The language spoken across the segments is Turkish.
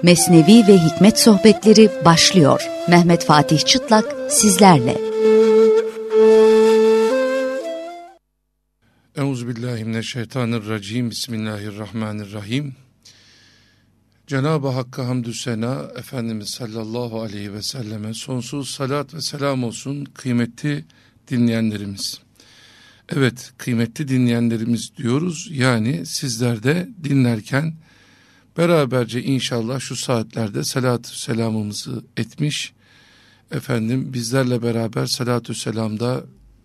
Mesnevi ve Hikmet Sohbetleri başlıyor. Mehmet Fatih Çıtlak sizlerle. Euzubillahimineşşeytanirracim. Bismillahirrahmanirrahim. Cenab-ı Hakk'a hamdü sena, Efendimiz sallallahu aleyhi ve selleme sonsuz salat ve selam olsun kıymetli dinleyenlerimiz. Evet, kıymetli dinleyenlerimiz diyoruz. Yani sizler de dinlerken beraberce inşallah şu saatlerde salatü selamımızı etmiş. Efendim bizlerle beraber salatü selamda,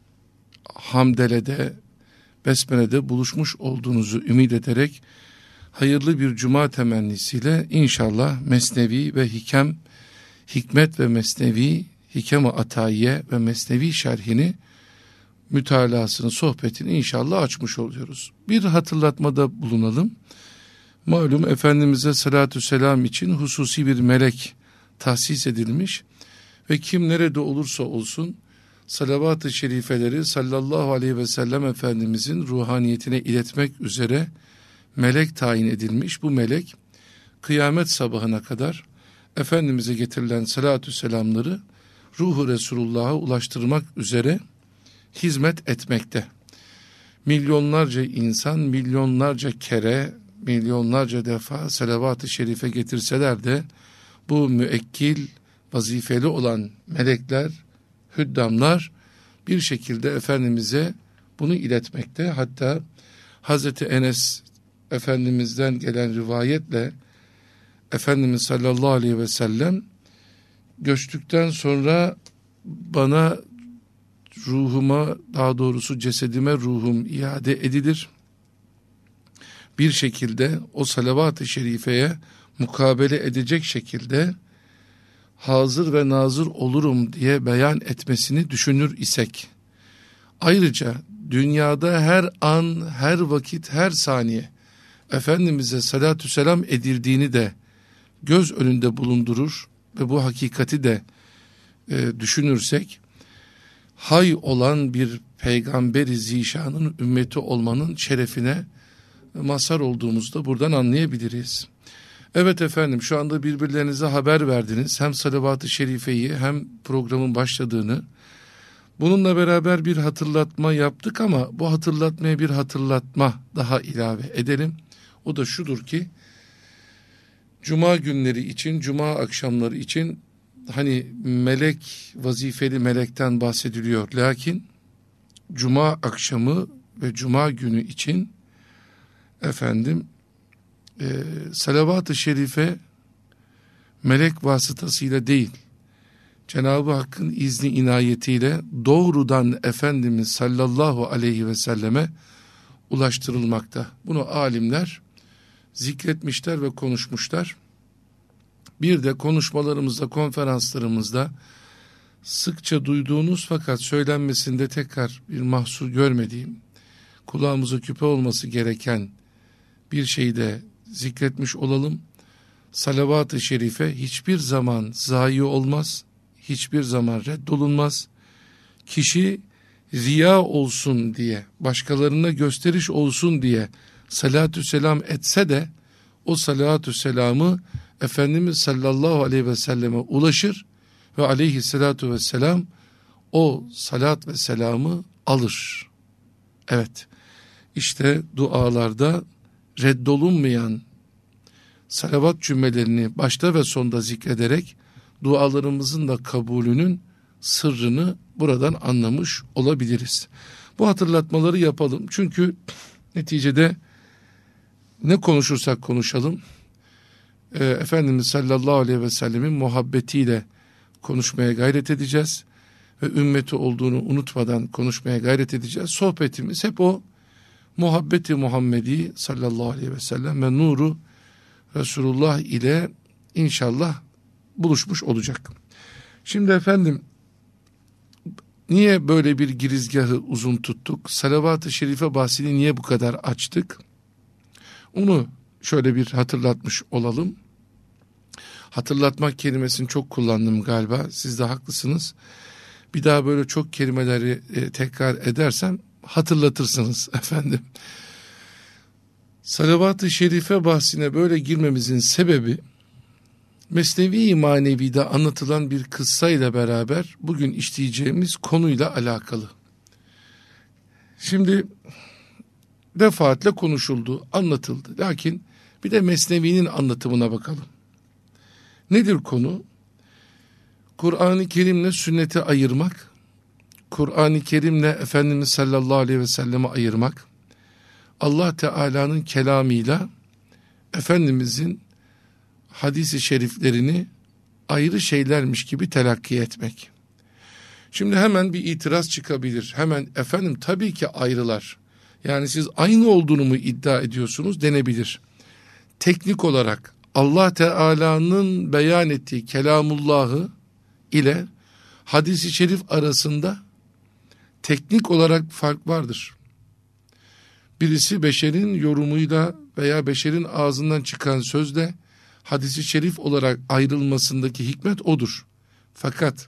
hamdelede, besmelede buluşmuş olduğunuzu ümit ederek hayırlı bir cuma temennisiyle inşallah Mesnevi ve Hikmet ve Mesnevi, Hikem-i Atayiye ve Mesnevi şerhini, mütalasını, sohbetini inşallah açmış oluyoruz. Bir hatırlatmada bulunalım. Malum Efendimiz'e salatü selam için hususi bir melek tahsis edilmiş ve kim nerede olursa olsun salavat-ı şerifeleri sallallahu aleyhi ve sellem Efendimizin ruhaniyetine iletmek üzere melek tayin edilmiş. Bu melek kıyamet sabahına kadar Efendimiz'e getirilen salatü selamları ruhu Resulullah'a ulaştırmak üzere hizmet etmekte. Milyonlarca insan milyonlarca kere, milyonlarca defa salavat-ı şerife getirseler de bu müekkil, vazifeli olan melekler, hüddamlar bir şekilde Efendimiz'e bunu iletmekte. Hatta Hazreti Enes Efendimiz'den gelen rivayetle Efendimiz sallallahu aleyhi ve sellem göçtükten sonra bana ruhuma, daha doğrusu cesedime ruhum iade edilir. Bir şekilde o salavat-ı şerifeye mukabele edecek şekilde hazır ve nazır olurum diye beyan etmesini düşünür isek, ayrıca dünyada her an, her vakit, her saniye Efendimiz'e salatü selam edildiğini de göz önünde bulundurur ve bu hakikati de düşünürsek, hay olan bir peygamberi zişanın ümmeti olmanın şerefine mazhar olduğumuzu da buradan anlayabiliriz. Evet efendim, şu anda birbirlerinize haber verdiniz. Hem salavat-ı şerifeyi hem programın başladığını. Bununla beraber bir hatırlatma yaptık ama bu hatırlatmaya bir hatırlatma daha ilave edelim. O da şudur ki, cuma günleri için, cuma akşamları için hani melek, vazifeli melekten bahsediliyor. Lakin cuma akşamı ve cuma günü için efendim salavat-ı şerife melek vasıtasıyla değil, Cenab-ı Hakk'ın izni inayetiyle doğrudan Efendimiz sallallahu aleyhi ve selleme ulaştırılmakta. Bunu alimler zikretmişler ve konuşmuşlar. Bir de konuşmalarımızda, konferanslarımızda sıkça duyduğunuz fakat söylenmesinde tekrar bir mahsur görmediğim, kulağımıza küpe olması gereken bir şeyi de zikretmiş olalım. Salavat-ı şerife hiçbir zaman zayi olmaz, hiçbir zaman reddolunmaz. Kişi riya olsun diye, başkalarına gösteriş olsun diye salatü selam etse de o salatü selamı Efendimiz sallallahu aleyhi ve selleme ulaşır ve aleyhissalatu vesselam o salat ve selamı alır. Evet, işte dualarda reddolunmayan salavat cümlelerini başta ve sonda zikrederek dualarımızın da kabulünün sırrını buradan anlamış olabiliriz. Bu hatırlatmaları yapalım. Çünkü neticede ne konuşursak konuşalım, Efendimiz sallallahu aleyhi ve sellemin muhabbetiyle konuşmaya gayret edeceğiz ve ümmeti olduğunu unutmadan konuşmaya gayret edeceğiz. Sohbetimiz hep o muhabbeti Muhammedi sallallahu aleyhi ve sellem ve nuru Resulullah ile inşallah buluşmuş olacak. Şimdi efendim, niye böyle bir girizgahı uzun tuttuk? Salavat-ı şerife bahsini niye bu kadar açtık? Onu şöyle bir hatırlatmış olalım. Hatırlatmak kelimesini çok kullandım galiba. Siz de haklısınız. Bir daha böyle çok kelimeleri tekrar edersem hatırlatırsınız efendim. Salavat-ı şerife bahsine böyle girmemizin sebebi, Mesnevi Manevi'de anlatılan bir kıssayla beraber bugün işleyeceğimiz konuyla alakalı. Şimdi defaatle konuşuldu, anlatıldı. Lakin bir de Mesnevi'nin anlatımına bakalım. Nedir konu? Kur'an-ı Kerim'le sünneti ayırmak, Kur'an-ı Kerim'le Efendimiz sallallahu aleyhi ve selleme ayırmak, Allah Teala'nın kelamıyla Efendimizin hadis-i şeriflerini ayrı şeylermiş gibi telakki etmek. Şimdi hemen bir itiraz çıkabilir. Hemen efendim tabii ki ayrılar. Yani siz aynı olduğunu mu iddia ediyorsunuz denebilir. Teknik olarak Allah Teala'nın beyan ettiği kelamullahı ile hadis-i şerif arasında teknik olarak fark vardır. Birisi beşerin yorumuyla veya beşerin ağzından çıkan sözle hadis-i şerif olarak ayrılmasındaki hikmet odur. Fakat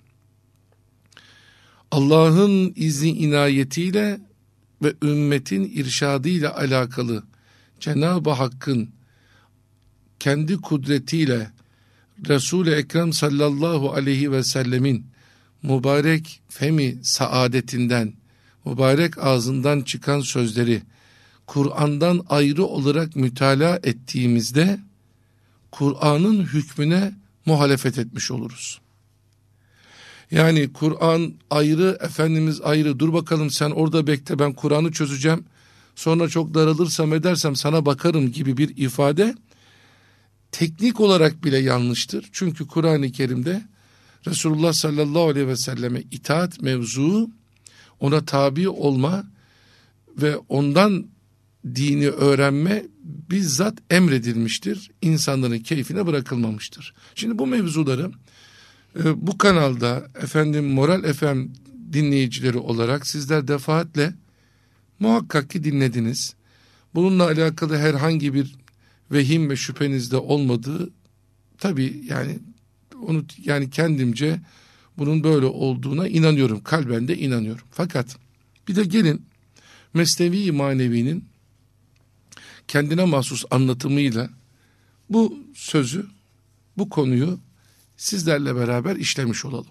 Allah'ın izni inayetiyle ve ümmetin irşadıyla alakalı Cenab-ı Hakk'ın kendi kudretiyle Resul-i Ekrem sallallahu aleyhi ve sellemin mübarek femi saadetinden, mübarek ağzından çıkan sözleri Kur'an'dan ayrı olarak mütalaa ettiğimizde Kur'an'ın hükmüne muhalefet etmiş oluruz. Yani Kur'an ayrı, Efendimiz ayrı, dur bakalım sen orada bekle ben Kur'an'ı çözeceğim, sonra çok daralırsam edersem sana bakarım gibi bir ifade teknik olarak bile yanlıştır. Çünkü Kur'an-ı Kerim'de Resulullah sallallahu aleyhi ve selleme itaat mevzuu, ona tabi olma ve ondan dini öğrenme bizzat emredilmiştir. İnsanların keyfine bırakılmamıştır. Şimdi bu mevzuları bu kanalda efendim Moral FM dinleyicileri olarak sizler defaatle muhakkak ki dinlediniz. Bununla alakalı herhangi bir vehim ve şüpheniz de olmadığı tabii yani kendimce bunun böyle olduğuna inanıyorum. Kalben de inanıyorum. Fakat bir de gelin Mesnevi Manevi'nin kendine mahsus anlatımıyla bu sözü, bu konuyu sizlerle beraber işlemiş olalım.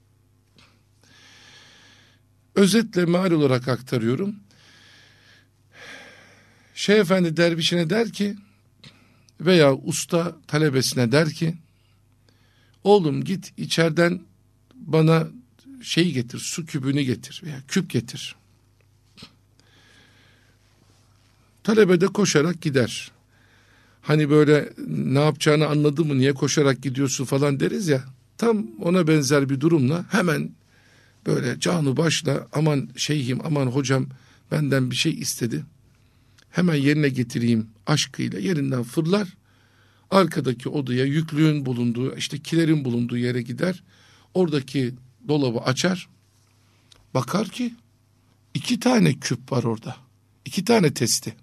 Özetle meal olarak aktarıyorum. Şeyh Efendi dervişine der ki veya usta talebesine der ki oğlum git içeriden bana şey getir, su kübünü getir veya küp getir. Talebe de koşarak gider. Hani böyle ne yapacağını anladı mı, niye koşarak gidiyorsun falan deriz ya. Tam ona benzer bir durumla hemen böyle canı başla aman şeyhim aman hocam benden bir şey istedi. Hemen yerine getireyim aşkıyla yerinden fırlar. Arkadaki odaya yüklüğün bulunduğu işte kilerin bulunduğu yere gider. Oradaki dolabı açar. Bakar ki 2 tane küp var orada. 2 tane testi.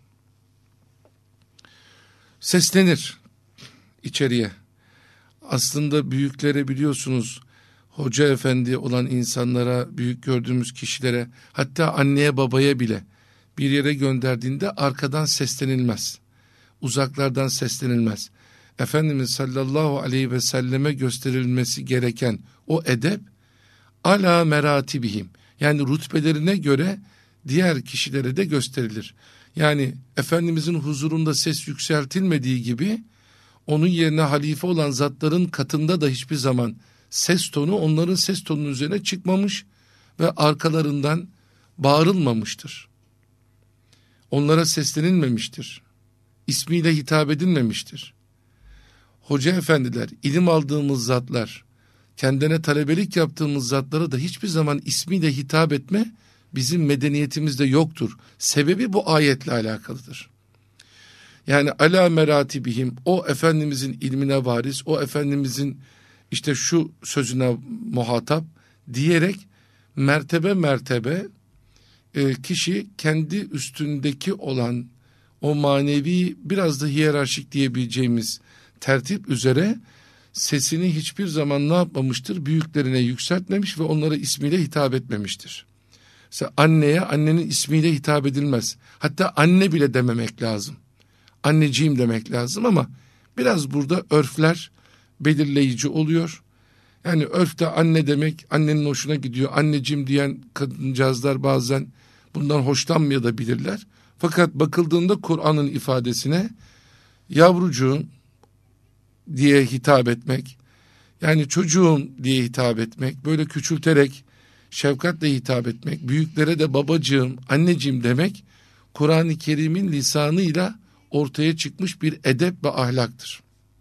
Seslenir içeriye. Aslında büyüklere biliyorsunuz, hoca efendi olan insanlara, büyük gördüğümüz kişilere, hatta anneye babaya bile bir yere gönderdiğinde arkadan seslenilmez. Uzaklardan seslenilmez. Efendimiz sallallahu aleyhi ve selleme gösterilmesi gereken o edep ala meratibihim, yani rütbelerine göre diğer kişilere de gösterilir. Yani Efendimizin huzurunda ses yükseltilmediği gibi onun yerine halife olan zatların katında da hiçbir zaman ses tonu onların ses tonunun üzerine çıkmamış ve arkalarından bağırılmamıştır. Onlara seslenilmemiştir. İsmiyle hitap edilmemiştir. Hoca efendiler, ilim aldığımız zatlar, kendine talebelik yaptığımız zatlara da hiçbir zaman ismiyle hitap etme bizim medeniyetimizde yoktur. Sebebi bu ayetle alakalıdır. Yani ala meratibihim, o Efendimizin ilmine varis, o Efendimizin işte şu sözüne muhatap diyerek mertebe mertebe kişi kendi üstündeki olan o manevi biraz da hiyerarşik diyebileceğimiz tertip üzere sesini hiçbir zaman ne yapmamıştır? Büyüklerine yükseltmemiş ve onlara ismiyle hitap etmemiştir. Mesela anneye annenin ismiyle hitap edilmez. Hatta anne bile dememek lazım. Anneciğim demek lazım ama biraz burada örfler belirleyici oluyor. Yani örfte anne demek annenin hoşuna gidiyor. Anneciğim diyen kadıncağızlar bazen bundan hoşlanmayabilirler. Fakat bakıldığında Kur'an'ın ifadesine yavrucuğum diye hitap etmek, yani çocuğum diye hitap etmek, böyle küçülterek şefkatle hitap etmek, büyüklere de babacığım, anneciğim demek Kur'an-ı Kerim'in lisanıyla ortaya çıkmış bir edep ve ahlaktır.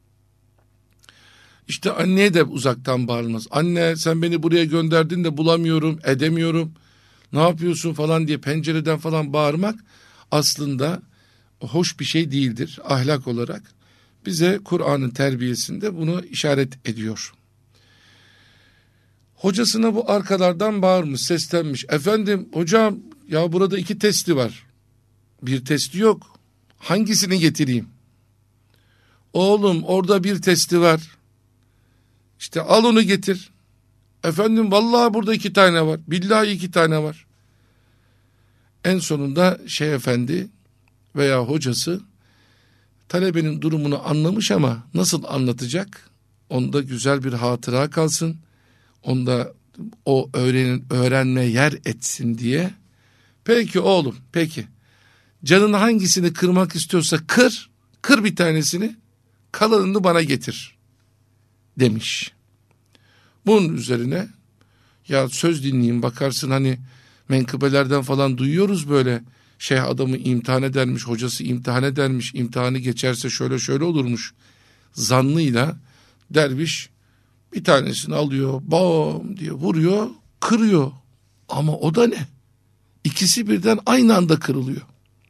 İşte anneye de uzaktan bağırılmaz. Anne sen beni buraya gönderdin de bulamıyorum, edemiyorum, ne yapıyorsun falan diye pencereden falan bağırmak aslında hoş bir şey değildir ahlak olarak. Bize Kur'an'ın terbiyesinde bunu işaret ediyor. Hocasına bu arkalardan bağırmış, seslenmiş. Efendim hocam ya burada 2 testi var. Bir testi yok. Hangisini getireyim? Oğlum orada bir testi var. İşte al onu getir. Efendim vallahi burada 2 tane var. Billahi 2 tane var. En sonunda Şeyh Efendi veya hocası talebenin durumunu anlamış ama nasıl anlatacak? Onda güzel bir hatıra kalsın. Onda o öğrenme yer etsin diye. Peki oğlum, peki. Canın hangisini kırmak istiyorsa kır bir tanesini, kalanını bana getir demiş. Bunun üzerine ya söz dinleyin bakarsın hani menkıbelerden falan duyuyoruz böyle. Şeyh adamı imtihan edermiş, hocası imtihan edermiş, imtihanı geçerse şöyle şöyle olurmuş zannıyla derviş bir tanesini alıyor, bam diye vuruyor, kırıyor. Ama o da ne? İkisi birden aynı anda kırılıyor.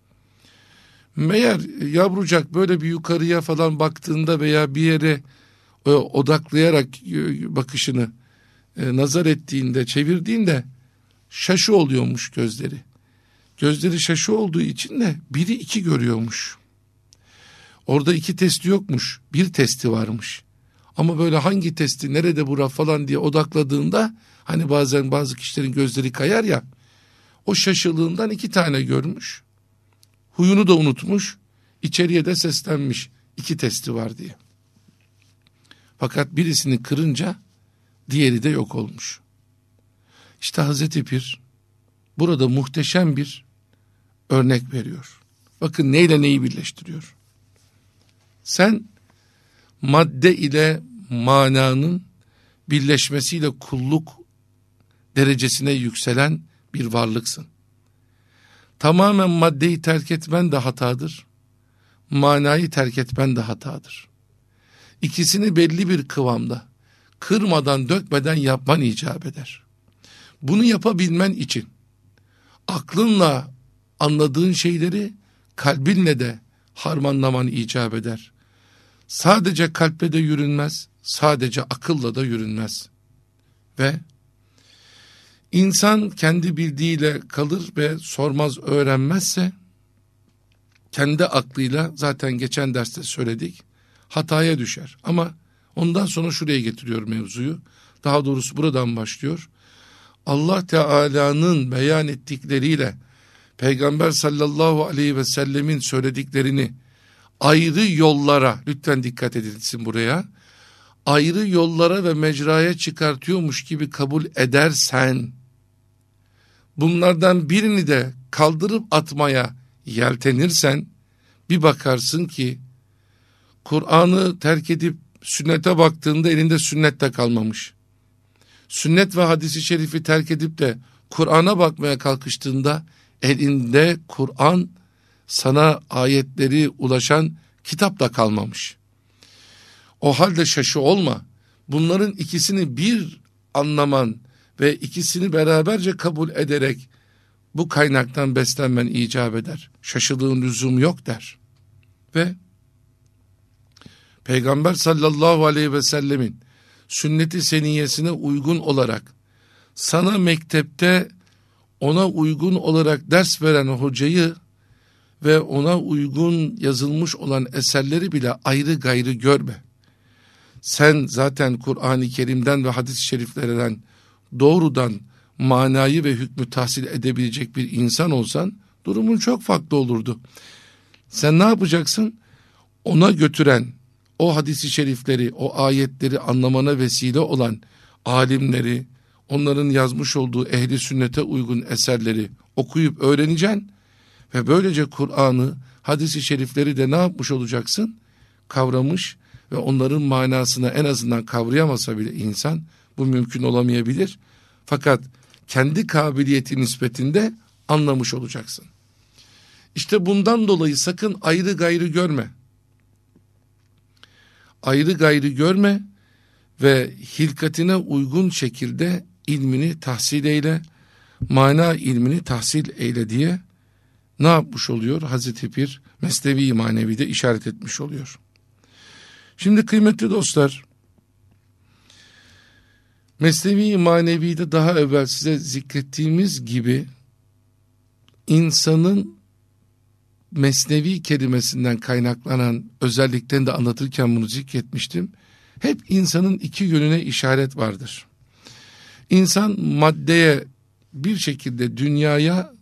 Meğer yavrucak böyle bir yukarıya falan baktığında veya bir yere odaklayarak bakışını nazar ettiğinde, çevirdiğinde şaşı oluyormuş gözleri. Gözleri şaşı olduğu için de 1'i 2 görüyormuş. Orada 2 testi yokmuş, 1 testi varmış. Ama böyle hangi testi, nerede bura falan diye odakladığında hani bazen bazı kişilerin gözleri kayar ya, o şaşılığından 2 tane görmüş. Huyunu da unutmuş, içeriye de seslenmiş 2 testi var diye. Fakat birisini kırınca diğeri de yok olmuş. İşte Hazreti Pir burada muhteşem bir örnek veriyor. Bakın neyle neyi birleştiriyor. Sen madde ile mananın birleşmesiyle kulluk derecesine yükselen bir varlıksın. Tamamen maddeyi terk etmen de hatadır. Manayı terk etmen de hatadır. İkisini belli bir kıvamda, kırmadan dökmeden yapman icap eder. Bunu yapabilmen için aklınla anladığın şeyleri kalbinle de harmanlaman icap eder. Sadece kalple de yürünmez, sadece akılla da yürünmez. Ve insan kendi bildiğiyle kalır ve sormaz öğrenmezse, kendi aklıyla zaten geçen derste söyledik, hataya düşer. Ama ondan sonra şuraya getiriyor mevzuyu. Daha doğrusu buradan başlıyor. Allah Teala'nın beyan ettikleriyle Peygamber sallallahu aleyhi ve sellemin söylediklerini ayrı yollara, lütfen dikkat edilsin buraya, ayrı yollara ve mecraya çıkartıyormuş gibi kabul edersen, bunlardan birini de kaldırıp atmaya yeltenirsen, bir bakarsın ki Kur'an'ı terk edip sünnete baktığında elinde sünnet de kalmamış. Sünnet ve hadisi şerifi terk edip de Kur'an'a bakmaya kalkıştığında elinde Kur'an, sana ayetleri ulaşan kitap da kalmamış. O halde şaşı olma. Bunların ikisini bir anlaman ve ikisini beraberce kabul ederek bu kaynaktan beslenmen icap eder. Şaşılığın lüzumu yok der. Ve Peygamber sallallahu aleyhi ve sellemin sünnet-i seniyyesine uygun olarak sana mektepte ona uygun olarak ders veren hocayı ve ona uygun yazılmış olan eserleri bile ayrı gayrı görme. Sen zaten Kur'an-ı Kerim'den ve hadis-i şeriflerden doğrudan manayı ve hükmü tahsil edebilecek bir insan olsan durumun çok farklı olurdu. Sen ne yapacaksın? Ona götüren, o hadisi şerifleri, o ayetleri anlamana vesile olan alimleri, onların yazmış olduğu ehli sünnete uygun eserleri okuyup öğreneceksin ve böylece Kur'an'ı, hadisi şerifleri de ne yapmış olacaksın? Kavramış ve onların manasını en azından kavrayamasa bile insan, bu mümkün olamayabilir. Fakat kendi kabiliyeti nispetinde anlamış olacaksın. İşte bundan dolayı sakın ayrı gayrı görme. Ayrı gayrı görme ve hilkatine uygun şekilde ilmini tahsil eyle, mana ilmini tahsil eyle diye ne yapmış oluyor? Hazreti Pir Mesnevi Manevi'de işaret etmiş oluyor. Şimdi kıymetli dostlar, Mesnevi Manevi'de daha evvel size zikrettiğimiz gibi insanın mesnevi kelimesinden kaynaklanan özelliklerini de anlatırken bunu zikretmiştim. Hep insanın iki yönüne işaret vardır. İnsan maddeye bir şekilde dünyaya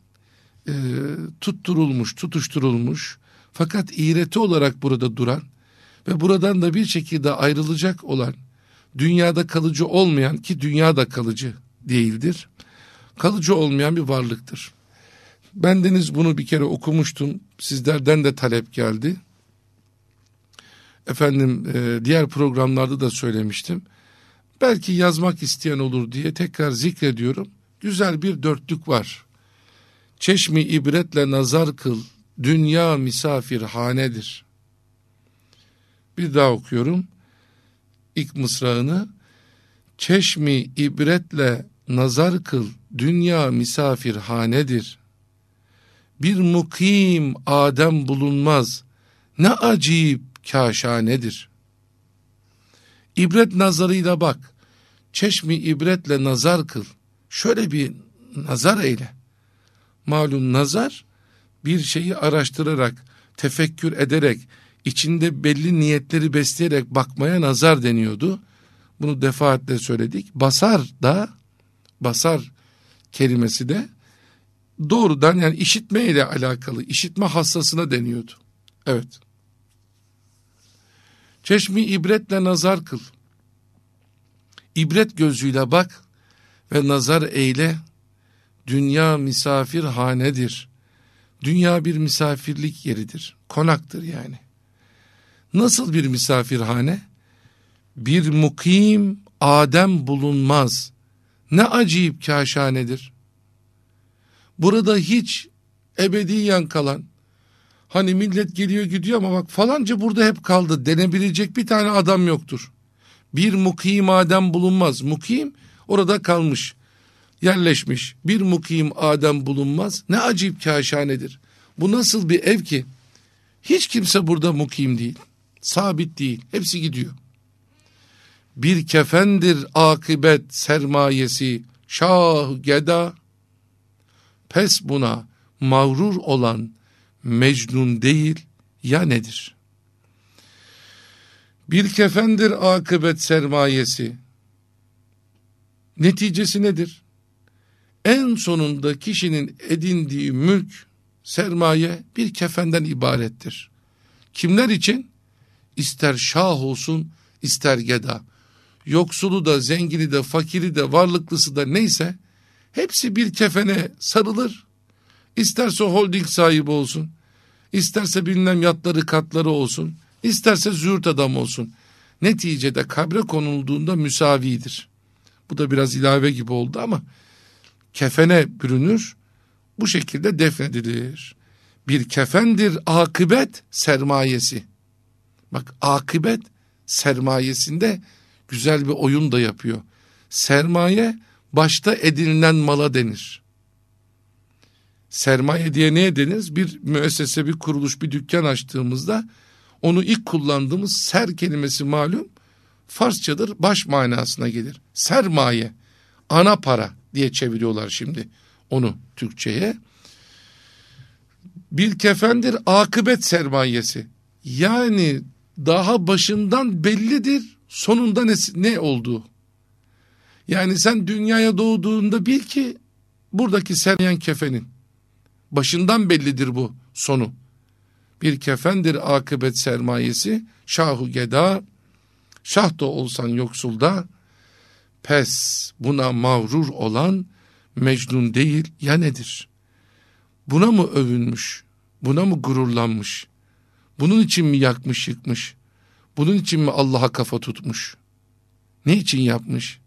tutuşturulmuş fakat iğreti olarak burada duran ve buradan da bir şekilde ayrılacak olan, dünyada kalıcı olmayan, ki dünya da kalıcı değildir, kalıcı olmayan bir varlıktır. Bendeniz bunu bir kere okumuştum, sizlerden de talep geldi. Efendim diğer programlarda da söylemiştim. Belki yazmak isteyen olur diye tekrar zikrediyorum. Güzel bir dörtlük var. Çeşmi ibretle nazar kıl, dünya misafirhanedir. Bir daha okuyorum. İlk mısrağını. Çeşmi ibretle nazar kıl, dünya misafirhanedir. Bir mukim Adem bulunmaz, ne acayip kâşanedir. İbret nazarıyla bak, çeşmi ibretle nazar kıl, şöyle bir nazar eyle. Malum nazar, bir şeyi araştırarak, tefekkür ederek, içinde belli niyetleri besleyerek bakmaya nazar deniyordu. Bunu defaatle söyledik. Basar kelimesi de doğrudan, yani işitme ile alakalı, işitme hassasına deniyordu. Evet. Çeşmi ibretle nazar kıl. İbret gözüyle bak ve nazar eyle. Dünya misafirhanedir. Dünya bir misafirlik yeridir. Konaktır yani. Nasıl bir misafirhane? Bir mukim Adem bulunmaz. Ne acayip kâşanedir. Burada hiç ebediyen kalan, hani millet geliyor gidiyor ama bak falanca burada hep kaldı denebilecek bir tane adam yoktur. Bir mukim Adem bulunmaz. Mukim orada kalmış, yerleşmiş. Bir mukim Adem bulunmaz. Ne acayip kâşanedir. Bu nasıl bir ev ki? Hiç kimse burada mukim değil. Sabit değil. Hepsi gidiyor. Bir kefendir akıbet sermayesi, şah geda. Pes buna mağrur olan Mecnun değil ya nedir? Bir kefendir akıbet sermayesi. Neticesi nedir? En sonunda kişinin edindiği mülk, sermaye bir kefenden ibarettir. Kimler için? İster şah olsun, ister geda. Yoksulu da, zengini de, fakiri de, varlıklısı da neyse, hepsi bir kefene sarılır. İsterse holding sahibi olsun, isterse bilmem yatları katları olsun, isterse züğürt adam olsun. Neticede kabre konulduğunda müsavidir. Bu da biraz ilave gibi oldu ama kefene bürünür, bu şekilde defnedilir. Bir kefendir akıbet sermayesi. Bak, akıbet sermayesinde güzel bir oyun da yapıyor. Sermaye başta edinilen mala denir. Sermaye diye neye denir? Bir müessese, bir kuruluş, bir dükkan açtığımızda onu ilk kullandığımız ser kelimesi malum Farsçadır, baş manasına gelir. Sermaye, ana para diye çeviriyorlar şimdi onu Türkçe'ye. Bir kefendir akıbet sermayesi. Yani daha başından bellidir sonunda ne olduğu. Yani sen dünyaya doğduğunda bil ki buradaki sermayen kefenin. Başından bellidir bu sonu. bir kefendir akıbet sermayesi, şahu geda, şah da olsan yoksulda, pes buna mağrur olan Mecnun değil ya nedir? Buna mı övünmüş, buna mı gururlanmış, bunun için mi yakmış yıkmış, bunun için mi Allah'a kafa tutmuş, ne için yapmış?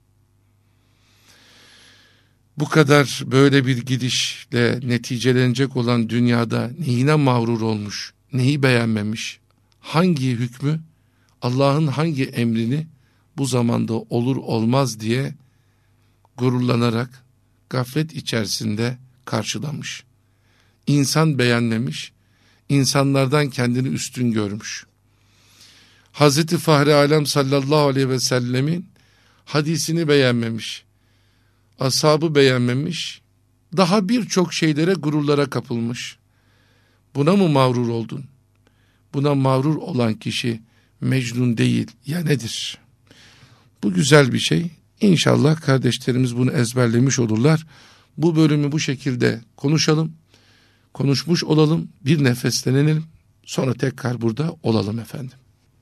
Bu kadar böyle bir gidişle neticelenecek olan dünyada neyine mağrur olmuş, neyi beğenmemiş, hangi hükmü, Allah'ın hangi emrini bu zamanda olur olmaz diye gururlanarak gaflet içerisinde karşılamış. İnsan beğenmemiş, insanlardan kendini üstün görmüş. Hazreti Fahri Alem sallallahu aleyhi ve sellemin hadisini beğenmemiş, ashabı beğenmemiş, daha birçok şeylere, gururlara kapılmış. Buna mı mağrur oldun? Buna mağrur olan kişi Mecnun değil ya nedir? Bu güzel bir şey. İnşallah kardeşlerimiz bunu ezberlemiş olurlar. Bu bölümü bu şekilde konuşalım, konuşmuş olalım, bir nefeslenelim, sonra tekrar burada olalım efendim.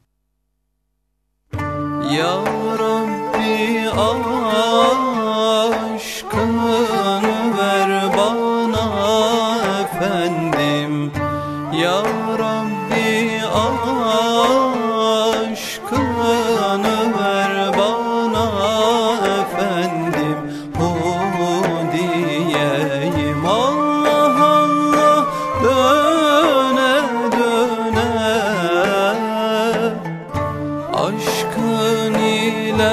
Ya Rabbi aşkını ver bana efendim. Ya Rabbi aşkını ver bana efendim. O diyeyim Allah Allah döne döne, aşkın ile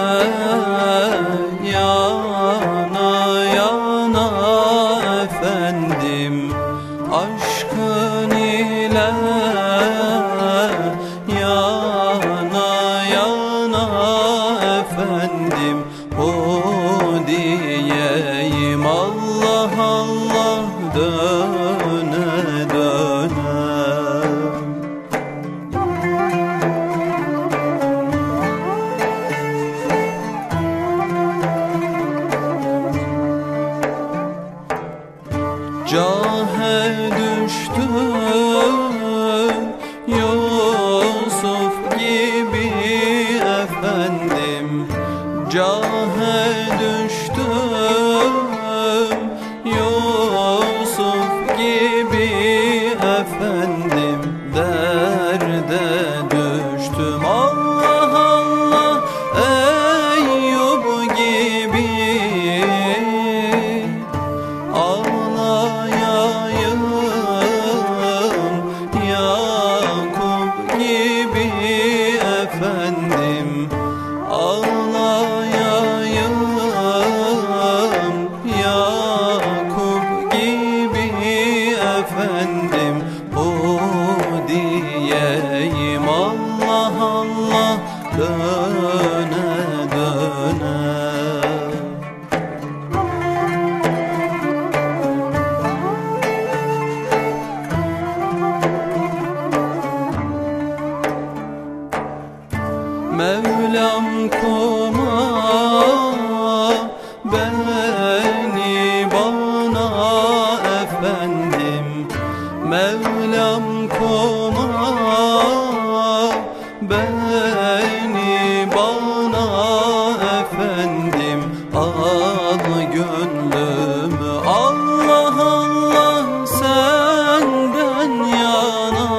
yana yana efendim. Aşkın ile yana yana efendim. O diyeyim Allah Allah döne döne. Cahe düştüm Yusuf gibi efendim. Cahe düştüm Yusuf gibi efendim. Derde düştüm Allah Allah Eyyub gibi. Ağlayayım Yakup gibi efendim. Ağlayayım Yakup gibi efendim. O diyeyim Allah Allah döne döne. Mevlam koma beni bana efendim. Mevlam koma beni bana efendim. Al gönlümü Allah Allah senden yana.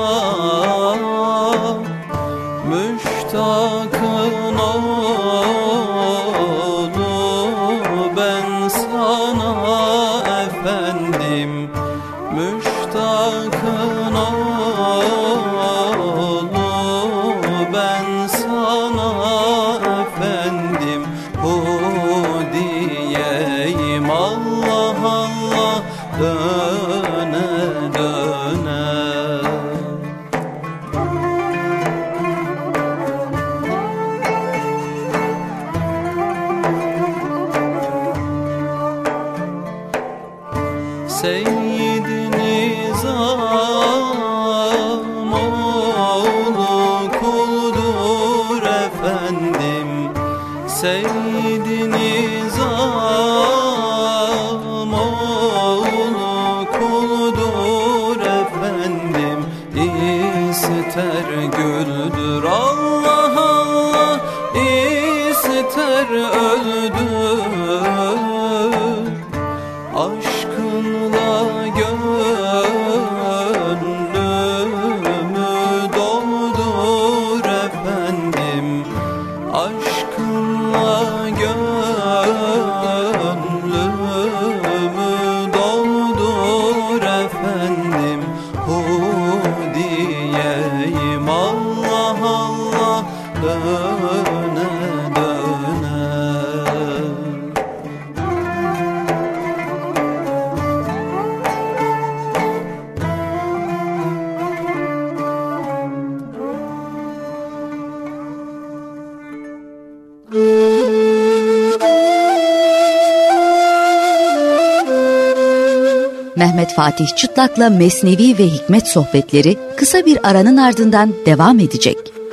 Müştakın oldu ben sana efendim. Müştakın oldu ben sana efendim. O diyeyim Allah Allah döne döne. Seyyid-i Nizam biter güldür. Allah Allah ister öldür, aşkınla gönlümü doldur efendim, aşkınla gönlümü doldur efendim. Hu diyeyim Allah Allah döne döne. Mehmet Fatih Çıtlak'la Mesnevi ve Hikmet sohbetleri kısa bir aranın ardından devam edecek.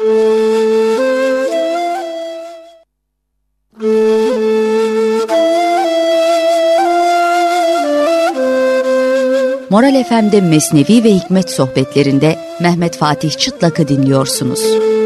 Moral FM'de Mesnevi ve Hikmet sohbetlerinde Mehmet Fatih Çıtlak'ı dinliyorsunuz.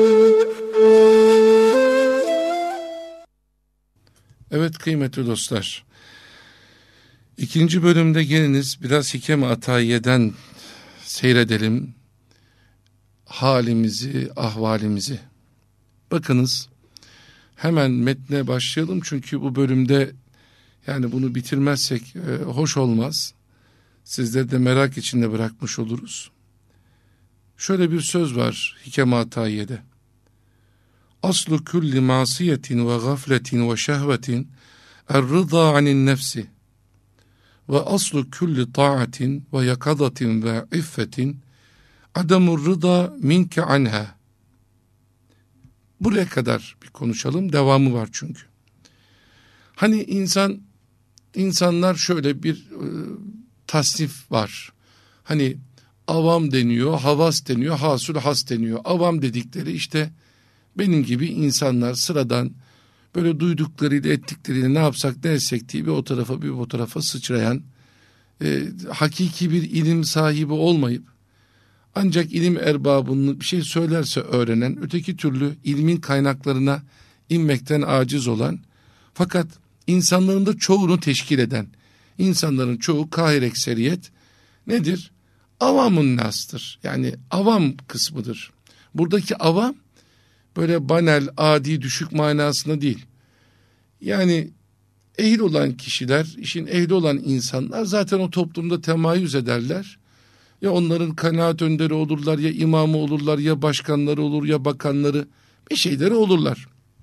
Evet kıymetli dostlar, İkinci bölümde geliniz biraz Hikem-i Atayiye'den seyredelim halimizi, ahvalimizi. Bakınız hemen metne başlayalım çünkü bu bölümde yani bunu bitirmezsek hoş olmaz. Sizleri de merak içinde bırakmış oluruz. Şöyle bir söz var Hikem-i Atayiye'de. Aslu kulli masiyetin ve gafletin ve şehvetin er-rıza anin nefsi. Ve aslu kulli ta'atin ve yakadatin ve iffetin adamur rıda minke anha. Buraya kadar bir konuşalım. Devamı var çünkü. Hani insanlar şöyle bir tasnif var. Hani avam deniyor, havas deniyor, hasül has deniyor. Avam dedikleri işte benim gibi insanlar sıradan böyle duyduklarıyla ettikleriyle ne yapsak ne etsek diye bir o tarafa bir bu tarafa sıçrayan, hakiki bir ilim sahibi olmayıp ancak ilim erbabının bir şey söylerse öğrenen, öteki türlü ilmin kaynaklarına inmekten aciz olan fakat insanların da çoğunu teşkil eden, insanların çoğu kahir ekseriyet nedir? Avamun nastır. Yani avam kısmıdır. Buradaki avam böyle banal, adi, düşük manasında değil. Yani ehil olan kişiler, işin ehli olan insanlar zaten o toplumda temayüz ederler. Ya onların kanaat önderi olurlar, ya imamı olurlar, ya başkanları olur, ya bakanları, bir şeyleri olurlar.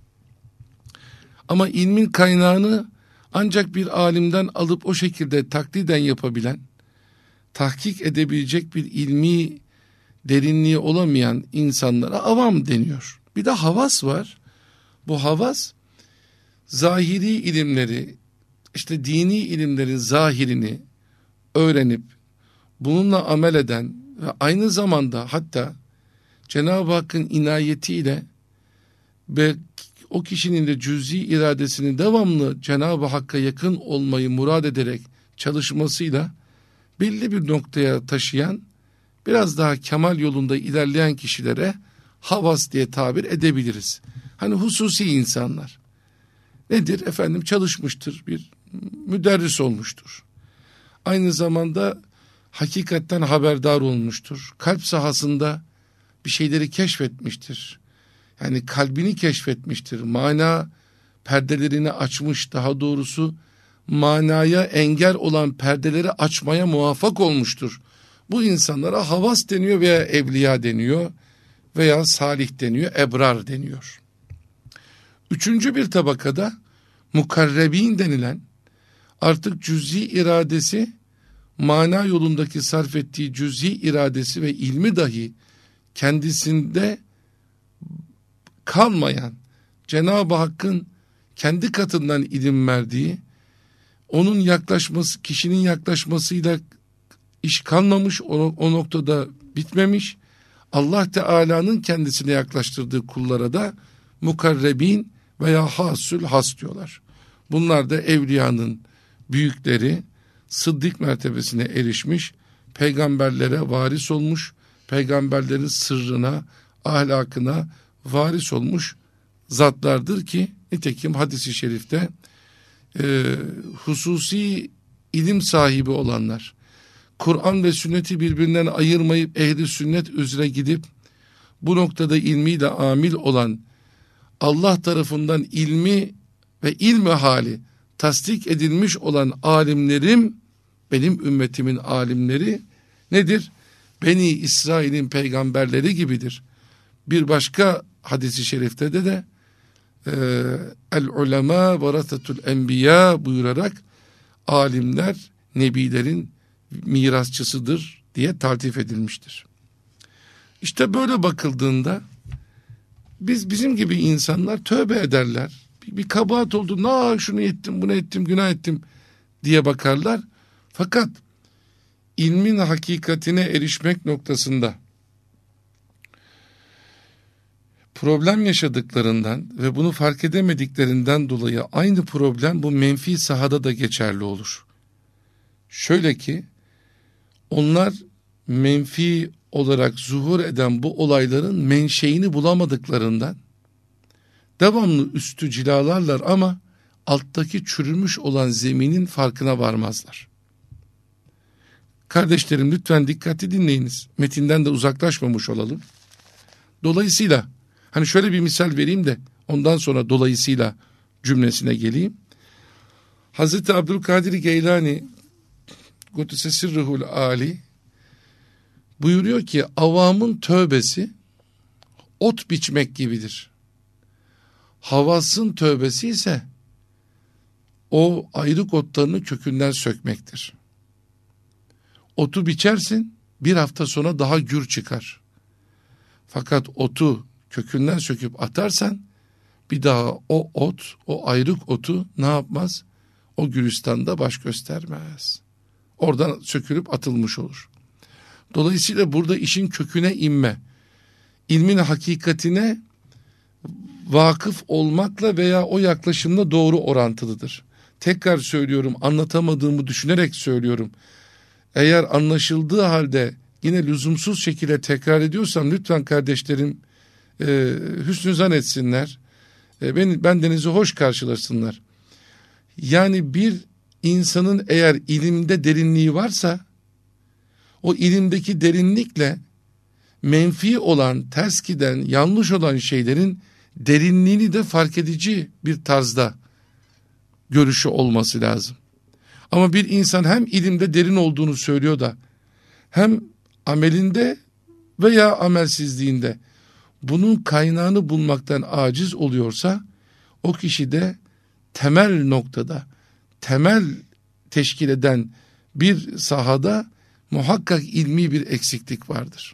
Ama ilmin kaynağını ancak bir alimden alıp o şekilde takliden yapabilen, tahkik edebilecek bir ilmi derinliği olamayan insanlara avam deniyor. Bir de havas var. Bu havas zahiri ilimleri, işte dini ilimlerin zahirini öğrenip bununla amel eden ve aynı zamanda hatta Cenab-ı Hakk'ın inayetiyle ve o kişinin de cüz'i iradesini devamlı Cenab-ı Hakk'a yakın olmayı murad ederek çalışmasıyla belli bir noktaya taşıyan, biraz daha kemal yolunda ilerleyen kişilere havas diye tabir edebiliriz. Hani hususi insanlar. Nedir? Efendim çalışmıştır, bir müderris olmuştur. Aynı zamanda hakikatten haberdar olmuştur. Kalp sahasında bir şeyleri keşfetmiştir. Yani kalbini keşfetmiştir. Mana perdelerini açmış, daha doğrusu manaya engel olan perdeleri açmaya muvaffak olmuştur. Bu insanlara havas deniyor veya evliya deniyor veya salih deniyor, ebrar deniyor. Üçüncü bir tabakada mukarrebin denilen, artık cüz'i iradesi, mana yolundaki sarf ettiği cüz'i iradesi ve ilmi dahi kendisinde kalmayan, Cenab-ı Hakk'ın kendi katından ilim verdiği, onun yaklaşması, kişinin yaklaşmasıyla iş kalmamış, o noktada bitmemiş, Allah Teala'nın kendisine yaklaştırdığı kullara da mukarrebin veya hasül has diyorlar. Bunlar da evliyanın büyükleri, sıddık mertebesine erişmiş, peygamberlere varis olmuş, peygamberlerin sırrına, ahlakına varis olmuş zatlardır ki nitekim hadis-i şerifte hususi ilim sahibi olanlar, Kur'an ve sünneti birbirinden ayırmayıp ehli sünnet üzere gidip bu noktada ilmiyle amil olan, Allah tarafından ilmi ve ilmi hali tasdik edilmiş olan alimlerim, benim ümmetimin alimleri nedir? Beni İsrail'in peygamberleri gibidir. Bir başka hadis-i şerifte de el ulema varasatul enbiya buyurarak alimler nebilerin mirasçısıdır diye taltif edilmiştir. İşte böyle bakıldığında bizim gibi insanlar tövbe ederler. Bir kabahat oldu, şunu ettim, bunu ettim, günah ettim diye bakarlar. Fakat ilmin hakikatine erişmek noktasında problem yaşadıklarından ve bunu fark edemediklerinden dolayı aynı problem bu menfi sahada da geçerli olur. Şöyle ki onlar menfi olarak zuhur eden bu olayların menşeini bulamadıklarından devamlı üstü cilalarlar ama alttaki çürümüş olan zeminin farkına varmazlar. Kardeşlerim lütfen dikkatli dinleyiniz. Metinden de uzaklaşmamış olalım. Dolayısıyla hani şöyle bir misal vereyim de ondan sonra dolayısıyla cümlesine geleyim. Hazreti Abdülkadir Geylani Kuddise Sirruhul Ali buyuruyor ki avamın tövbesi ot biçmek gibidir. Havasın tövbesi ise o ayrık otlarını kökünden sökmektir. Otu biçersin, bir hafta sonra daha gür çıkar. Fakat otu kökünden söküp atarsan bir daha o ot, o ayrık otu ne yapmaz? O Gülistan'da baş göstermez. Oradan sökülüp atılmış olur. Dolayısıyla burada işin köküne inme, ilmin hakikatine vakıf olmakla veya o yaklaşımla doğru orantılıdır. Tekrar söylüyorum, anlatamadığımı düşünerek söylüyorum. Eğer anlaşıldığı halde yine lüzumsuz şekilde tekrar ediyorsam lütfen kardeşlerim hüsnü zan etsinler. Bendenizi hoş karşılasınlar. Yani bir insanın eğer ilimde derinliği varsa o ilimdeki derinlikle menfi olan, ters giden, yanlış olan şeylerin derinliğini de fark edici bir tarzda görüşü olması lazım. Ama bir insan hem ilimde derin olduğunu söylüyor da hem amelinde veya amelsizliğinde bunun kaynağını bulmaktan aciz oluyorsa o kişi de temel noktada, temel teşkil eden bir sahada muhakkak ilmi bir eksiklik vardır.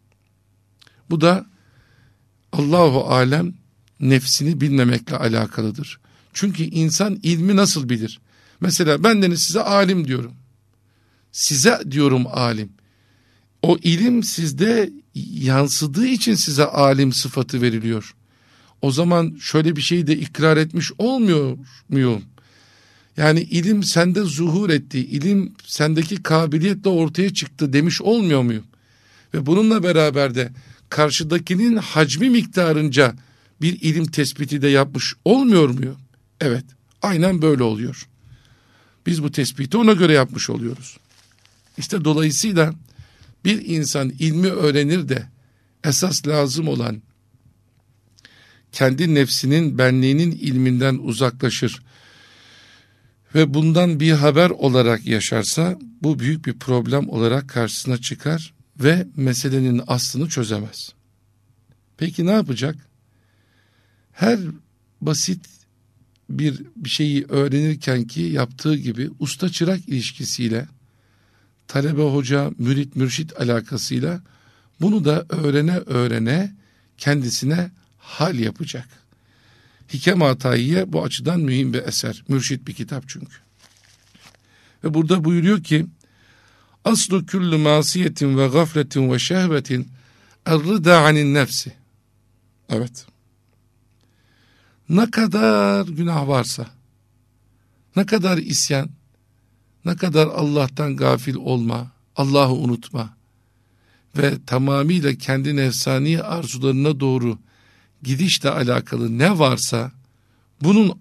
Bu da Allahu alem nefsini bilmemekle alakalıdır. Çünkü insan ilmi nasıl bilir? Mesela bendeniz size alim diyorum. Size diyorum alim. O ilim sizde yansıdığı için size alim sıfatı veriliyor. O zaman şöyle bir şeyi de ikrar etmiş olmuyor muyum? Yani ilim sende zuhur etti, ilim sendeki kabiliyetle ortaya çıktı demiş olmuyor muyum? Ve bununla beraber de karşıdakinin hacmi miktarınca bir ilim tespiti de yapmış olmuyor muyum? Evet, aynen böyle oluyor. Biz bu tespiti ona göre yapmış oluyoruz. İşte dolayısıyla bir insan ilmi öğrenir de esas lazım olan kendi nefsinin, benliğinin ilminden uzaklaşır ve bundan bir haber olarak yaşarsa bu büyük bir problem olarak karşısına çıkar ve meselenin aslını çözemez. Peki ne yapacak? Her basit bir şeyi öğrenirken ki yaptığı gibi usta çırak ilişkisiyle, talebe hoca, mürit mürşit alakasıyla bunu da öğrene öğrene kendisine hal yapacak. Hikem Atayiye bu açıdan mühim bir eser. Mürşit bir kitap çünkü. Ve burada buyuruyor ki aslu küllü masiyetin ve gafletin ve şehvetin er-rıda anin nefsi. Evet. Ne kadar günah varsa, ne kadar isyan, ne kadar Allah'tan gafil olma, Allah'ı unutma ve tamamıyla kendi nefsani arzularına doğru gidişle alakalı ne varsa bunun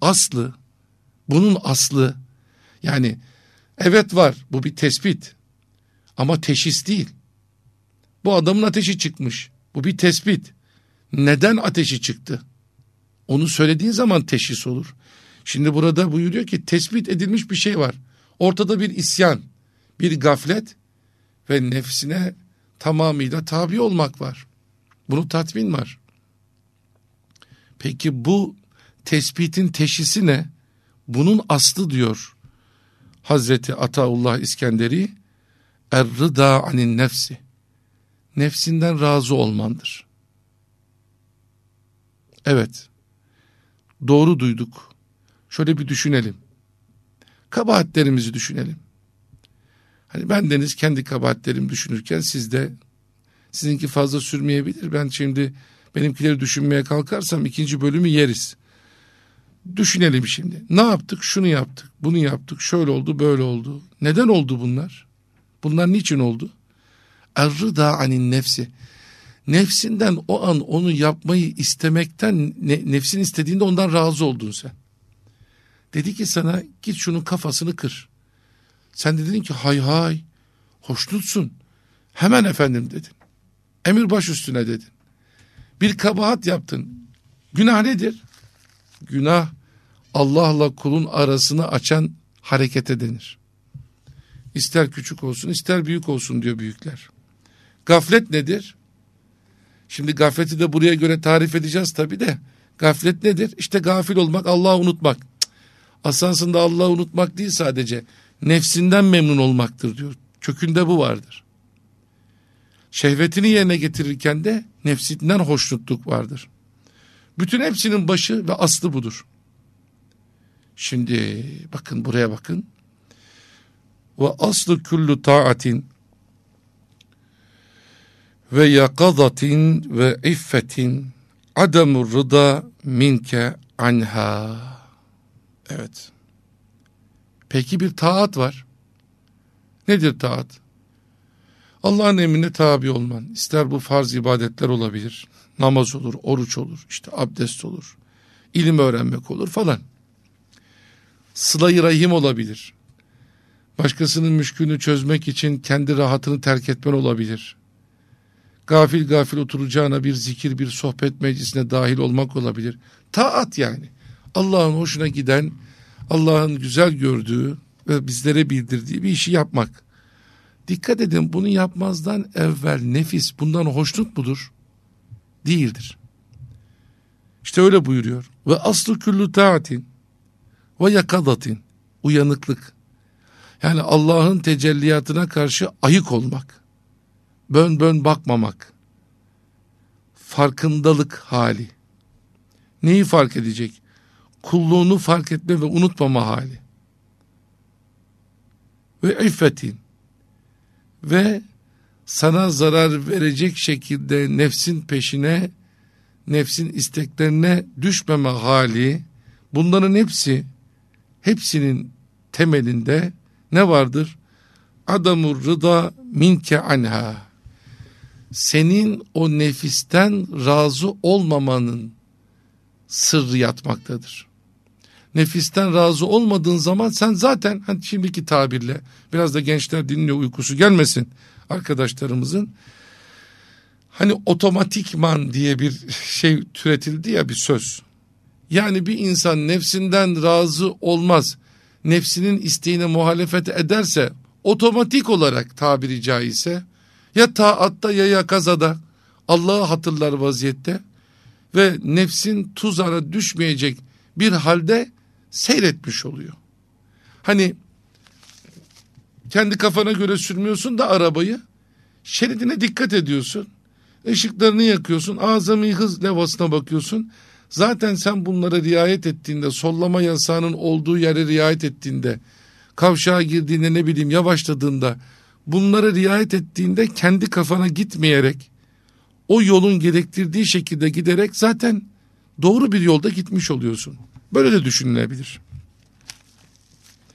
aslı yani evet var, bu bir tespit ama teşhis değil. Bu adamın ateşi çıkmış, bu bir tespit. Neden ateşi çıktı? Onu söylediğin zaman teşhis olur. Şimdi burada buyuruyor ki tespit edilmiş bir şey var. Ortada bir isyan, bir gaflet ve nefsine tamamıyla tabi olmak var. Bunu tatmin var. Peki bu tespitin teşhisi ne? Bunun aslı diyor Hazreti Ataullah İskenderi, er-rıda anin nefsi. Nefsinden razı olmandır. Evet, doğru duyduk. Şöyle bir düşünelim. Kabahatlerimizi düşünelim. Hani bendeniz kendi kabahatlerimi düşünürken sizinki fazla sürmeyebilir. Ben şimdi benimkileri düşünmeye kalkarsam 2. bölümü yeriz. Düşünelim şimdi. Ne yaptık? Şunu yaptık, bunu yaptık, şöyle oldu, böyle oldu. Neden oldu bunlar? Bunlar niçin oldu? Er-rıda anin nefsi. Nefsinden o an onu yapmayı istemekten, nefsin istediğinde ondan razı oldun sen. Dedi ki sana git şunun kafasını kır. Sen de dedin ki hay hoşnutsun. Hemen efendim dedin. Emir baş üstüne dedin. Bir kabahat yaptın. Günah nedir? Günah Allah'la kulun arasını açan harekete denir. İster küçük olsun ister büyük olsun diyor büyükler. Gaflet nedir? Şimdi gafleti de buraya göre tarif edeceğiz tabii de. Gaflet nedir? İşte gafil olmak, Allah'ı unutmak. Aslında Allah'ı unutmak değil sadece. Nefsinden memnun olmaktır diyor. Kökünde bu vardır. Şehvetini yerine getirirken de nefsinden hoşnutluk vardır. Bütün hepsinin başı ve aslı budur. Şimdi bakın buraya bakın. Ve aslı kullu taatin ve yakazatin ve iffetin ademur rıda minke anha. Evet. Peki bir taat var. Nedir taat? Allah'ın emrine tabi olman. İster bu farz ibadetler olabilir. Namaz olur, oruç olur, işte abdest olur. İlim öğrenmek olur falan. Sıla-i rahim olabilir. Başkasının müşkülünü çözmek için kendi rahatını terk etmen olabilir. Gafil oturacağına bir zikir, bir sohbet meclisine dahil olmak olabilir. Taat yani. Allah'ın hoşuna giden, Allah'ın güzel gördüğü ve bizlere bildirdiği bir işi yapmak. Dikkat edin, bunu yapmazdan evvel nefis bundan hoşnut mudur? Değildir. İşte öyle buyuruyor. Ve aslu kullu taatin ve yakadatin, uyanıklık. Yani Allah'ın tecelliyatına karşı ayık olmak. Bön bakmamak. Farkındalık hali. Neyi fark edecek? Kulluğunu fark etme ve unutmama hali. Ve iffetin. Ve sana zarar verecek şekilde nefsin peşine, nefsin isteklerine düşmeme hali. Bunların hepsinin temelinde ne vardır? Adamur rıda minke anha. Senin o nefisten razı olmamanın sırrı yatmaktadır. Nefisten razı olmadığın zaman sen zaten şimdiki tabirle, biraz da gençler dinliyor uykusu gelmesin arkadaşlarımızın, hani otomatikman diye bir şey türetildi ya, bir söz. Yani bir insan nefsinden razı olmaz, nefsinin isteğine muhalefet ederse otomatik olarak tabiri caizse ya taatta ya yakazada Allah'ı hatırlar vaziyette ve nefsin tuzağına düşmeyecek bir halde seyretmiş oluyor. Hani kendi kafana göre sürmüyorsun da arabayı, şeridine dikkat ediyorsun, ışıklarını yakıyorsun, azami hız levhasına bakıyorsun. Zaten sen bunlara riayet ettiğinde, sollama yasağının olduğu yere riayet ettiğinde, kavşağa girdiğinde yavaşladığında, bunlara riayet ettiğinde kendi kafana gitmeyerek, o yolun gerektirdiği şekilde giderek zaten doğru bir yolda gitmiş oluyorsun. Böyle de düşünülebilir.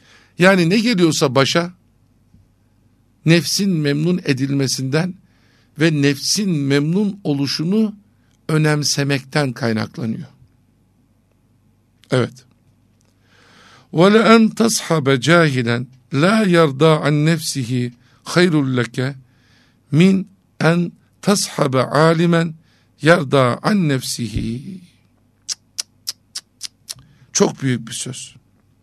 Yani ne geliyorsa başa, nefsin memnun edilmesinden ve nefsin memnun oluşunu önemsemekten kaynaklanıyor. Evet. وَلَاَنْ تَصْحَبَ جَاهِلًا لَا يَرْضَى عَنْ نَفْسِهِ خَيْرٌ لَكَ مِنْ اَنْ تَصْحَبَ عَالِمًا يَرْضَى عَنْ نَفْسِهِ. Çok büyük bir söz.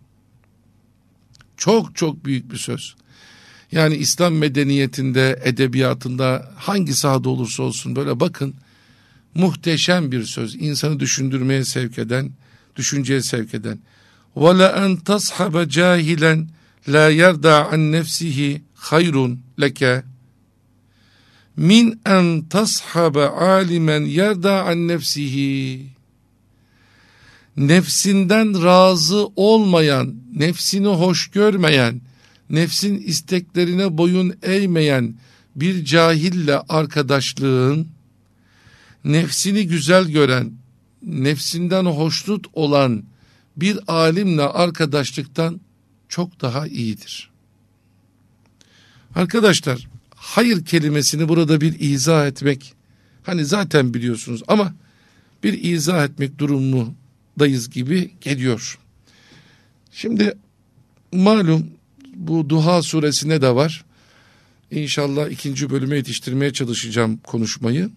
Çok çok büyük bir söz. Yani İslam medeniyetinde, edebiyatında hangi sahada olursa olsun böyle bakın, muhteşem bir söz. İnsanı düşündürmeye sevk eden, düşünceye sevk eden. وَلَاَنْ تَصْحَبَ جَاهِلًا لَا يَرْضَى عَنْ نَفْسِهِ خَيْرٌ لَكَ مِنْ اَنْ تَصْحَبَ عَالِمًا يَرْضَى عَنْ نَفْسِهِ. Nefsinden razı olmayan, nefsini hoş görmeyen, nefsin isteklerine boyun eğmeyen bir cahille arkadaşlığın, nefsini güzel gören, nefsinden hoşnut olan bir alimle arkadaşlıktan çok daha iyidir. Arkadaşlar, hayır kelimesini burada bir izah etmek, hani zaten biliyorsunuz ama bir izah etmek durumundayız gibi geliyor. Şimdi malum bu Duha suresine de var. İnşallah 2. bölüme yetiştirmeye çalışacağım konuşmayı.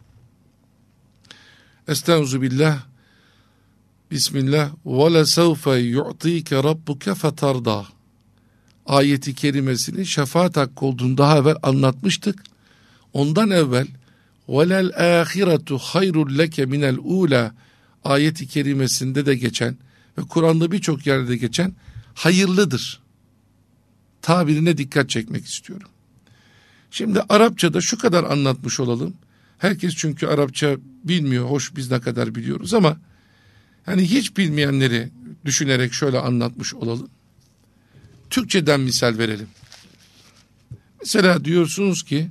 Estağfirullah. Bismillah. وَلَسَوْفَ يُعْطِيكَ رَبُّكَ فَتَرْضَى. Ayeti kerimesini şefaat hakkı olduğunu daha evvel anlatmıştık. Ondan evvel وَلَلْآخِرَةُ خَيْرٌ لَكَ مِنَ الْعُولَى ayeti kerimesinde de geçen ve Kur'an'da birçok yerde geçen hayırlıdır tabirine dikkat çekmek istiyorum. Şimdi Arapçada şu kadar anlatmış olalım. Herkes çünkü Arapça bilmiyor. Hoş biz ne kadar biliyoruz ama hani hiç bilmeyenleri düşünerek şöyle anlatmış olalım. Türkçeden misal verelim. Mesela diyorsunuz ki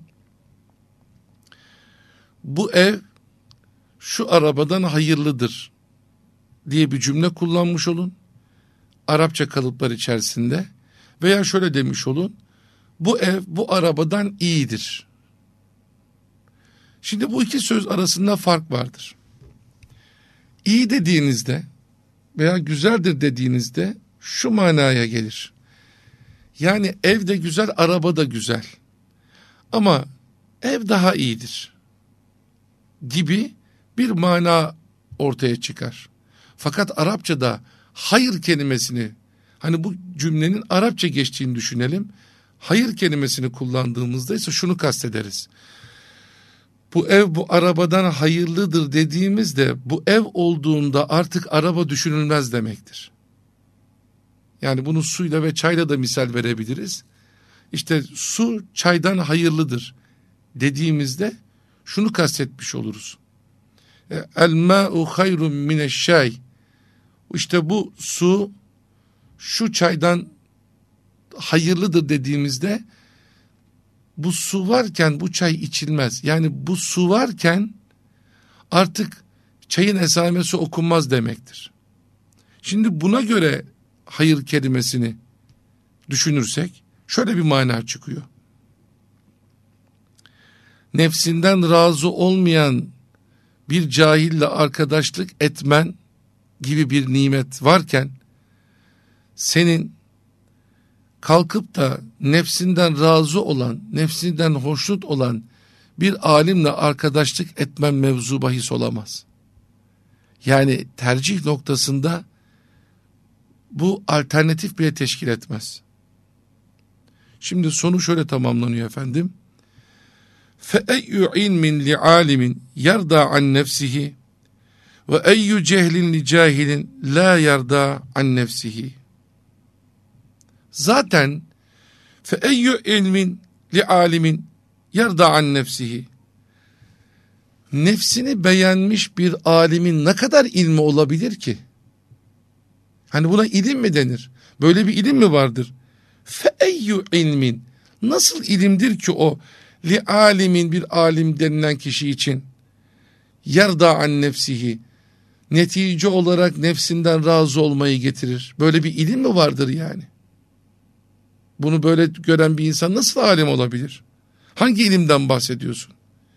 bu ev şu arabadan hayırlıdır diye bir cümle kullanmış olun. Arapça kalıplar içerisinde veya şöyle demiş olun. Bu ev bu arabadan iyidir. Şimdi bu iki söz arasında fark vardır. İyi dediğinizde veya güzeldir dediğinizde şu manaya gelir. Yani ev de güzel, araba da güzel. Ama ev daha iyidir gibi bir mana ortaya çıkar. Fakat Arapçada hayır kelimesini, hani bu cümlenin Arapça geçtiğini düşünelim. Hayır kelimesini kullandığımızda ise şunu kastederiz. Bu ev bu arabadan hayırlıdır dediğimizde bu ev olduğunda artık araba düşünülmez demektir. Yani bunu suyla ve çayla da misal verebiliriz. İşte su çaydan hayırlıdır dediğimizde şunu kastetmiş oluruz. El ma'u hayrun mineşşay. İşte bu su şu çaydan hayırlıdır dediğimizde bu su varken bu çay içilmez. Yani bu su varken artık çayın esamesi okunmaz demektir. Şimdi buna göre hayır kelimesini düşünürsek şöyle bir mana çıkıyor. Nefsinden razı olmayan bir cahille arkadaşlık etmen gibi bir nimet varken senin kalkıp da nefsinden razı olan, nefsinden hoşnut olan bir alimle arkadaşlık etmen mevzu bahis olamaz. Yani tercih noktasında bu alternatif bile teşkil etmez. Şimdi sonu şöyle tamamlanıyor efendim. فَاَيُّ عِلْمٍ لِعَالِمٍ يَرْضَى عَنْ نَفْسِهِ وَاَيُّ جَهْلٍ لِجَاهِلٍ لَا يَرْضَى عَنْ نَفْسِهِ. Zaten فَاَيُّ عِلْمٍ لِعَالِمٍ يَرْضَى عَنْ نَفْسِهِ. Nefsini beğenmiş bir alimin ne kadar ilmi olabilir ki? Hani buna ilim mi denir? Böyle bir ilim mi vardır? فَاَيُّ ilmin. Nasıl ilimdir ki o li alimin, bir alim denilen kişi için yerda an nefsihi, netice olarak nefsinden razı olmayı getirir. Böyle bir ilim mi vardır yani? Bunu böyle gören bir insan nasıl alim olabilir? Hangi ilimden bahsediyorsun?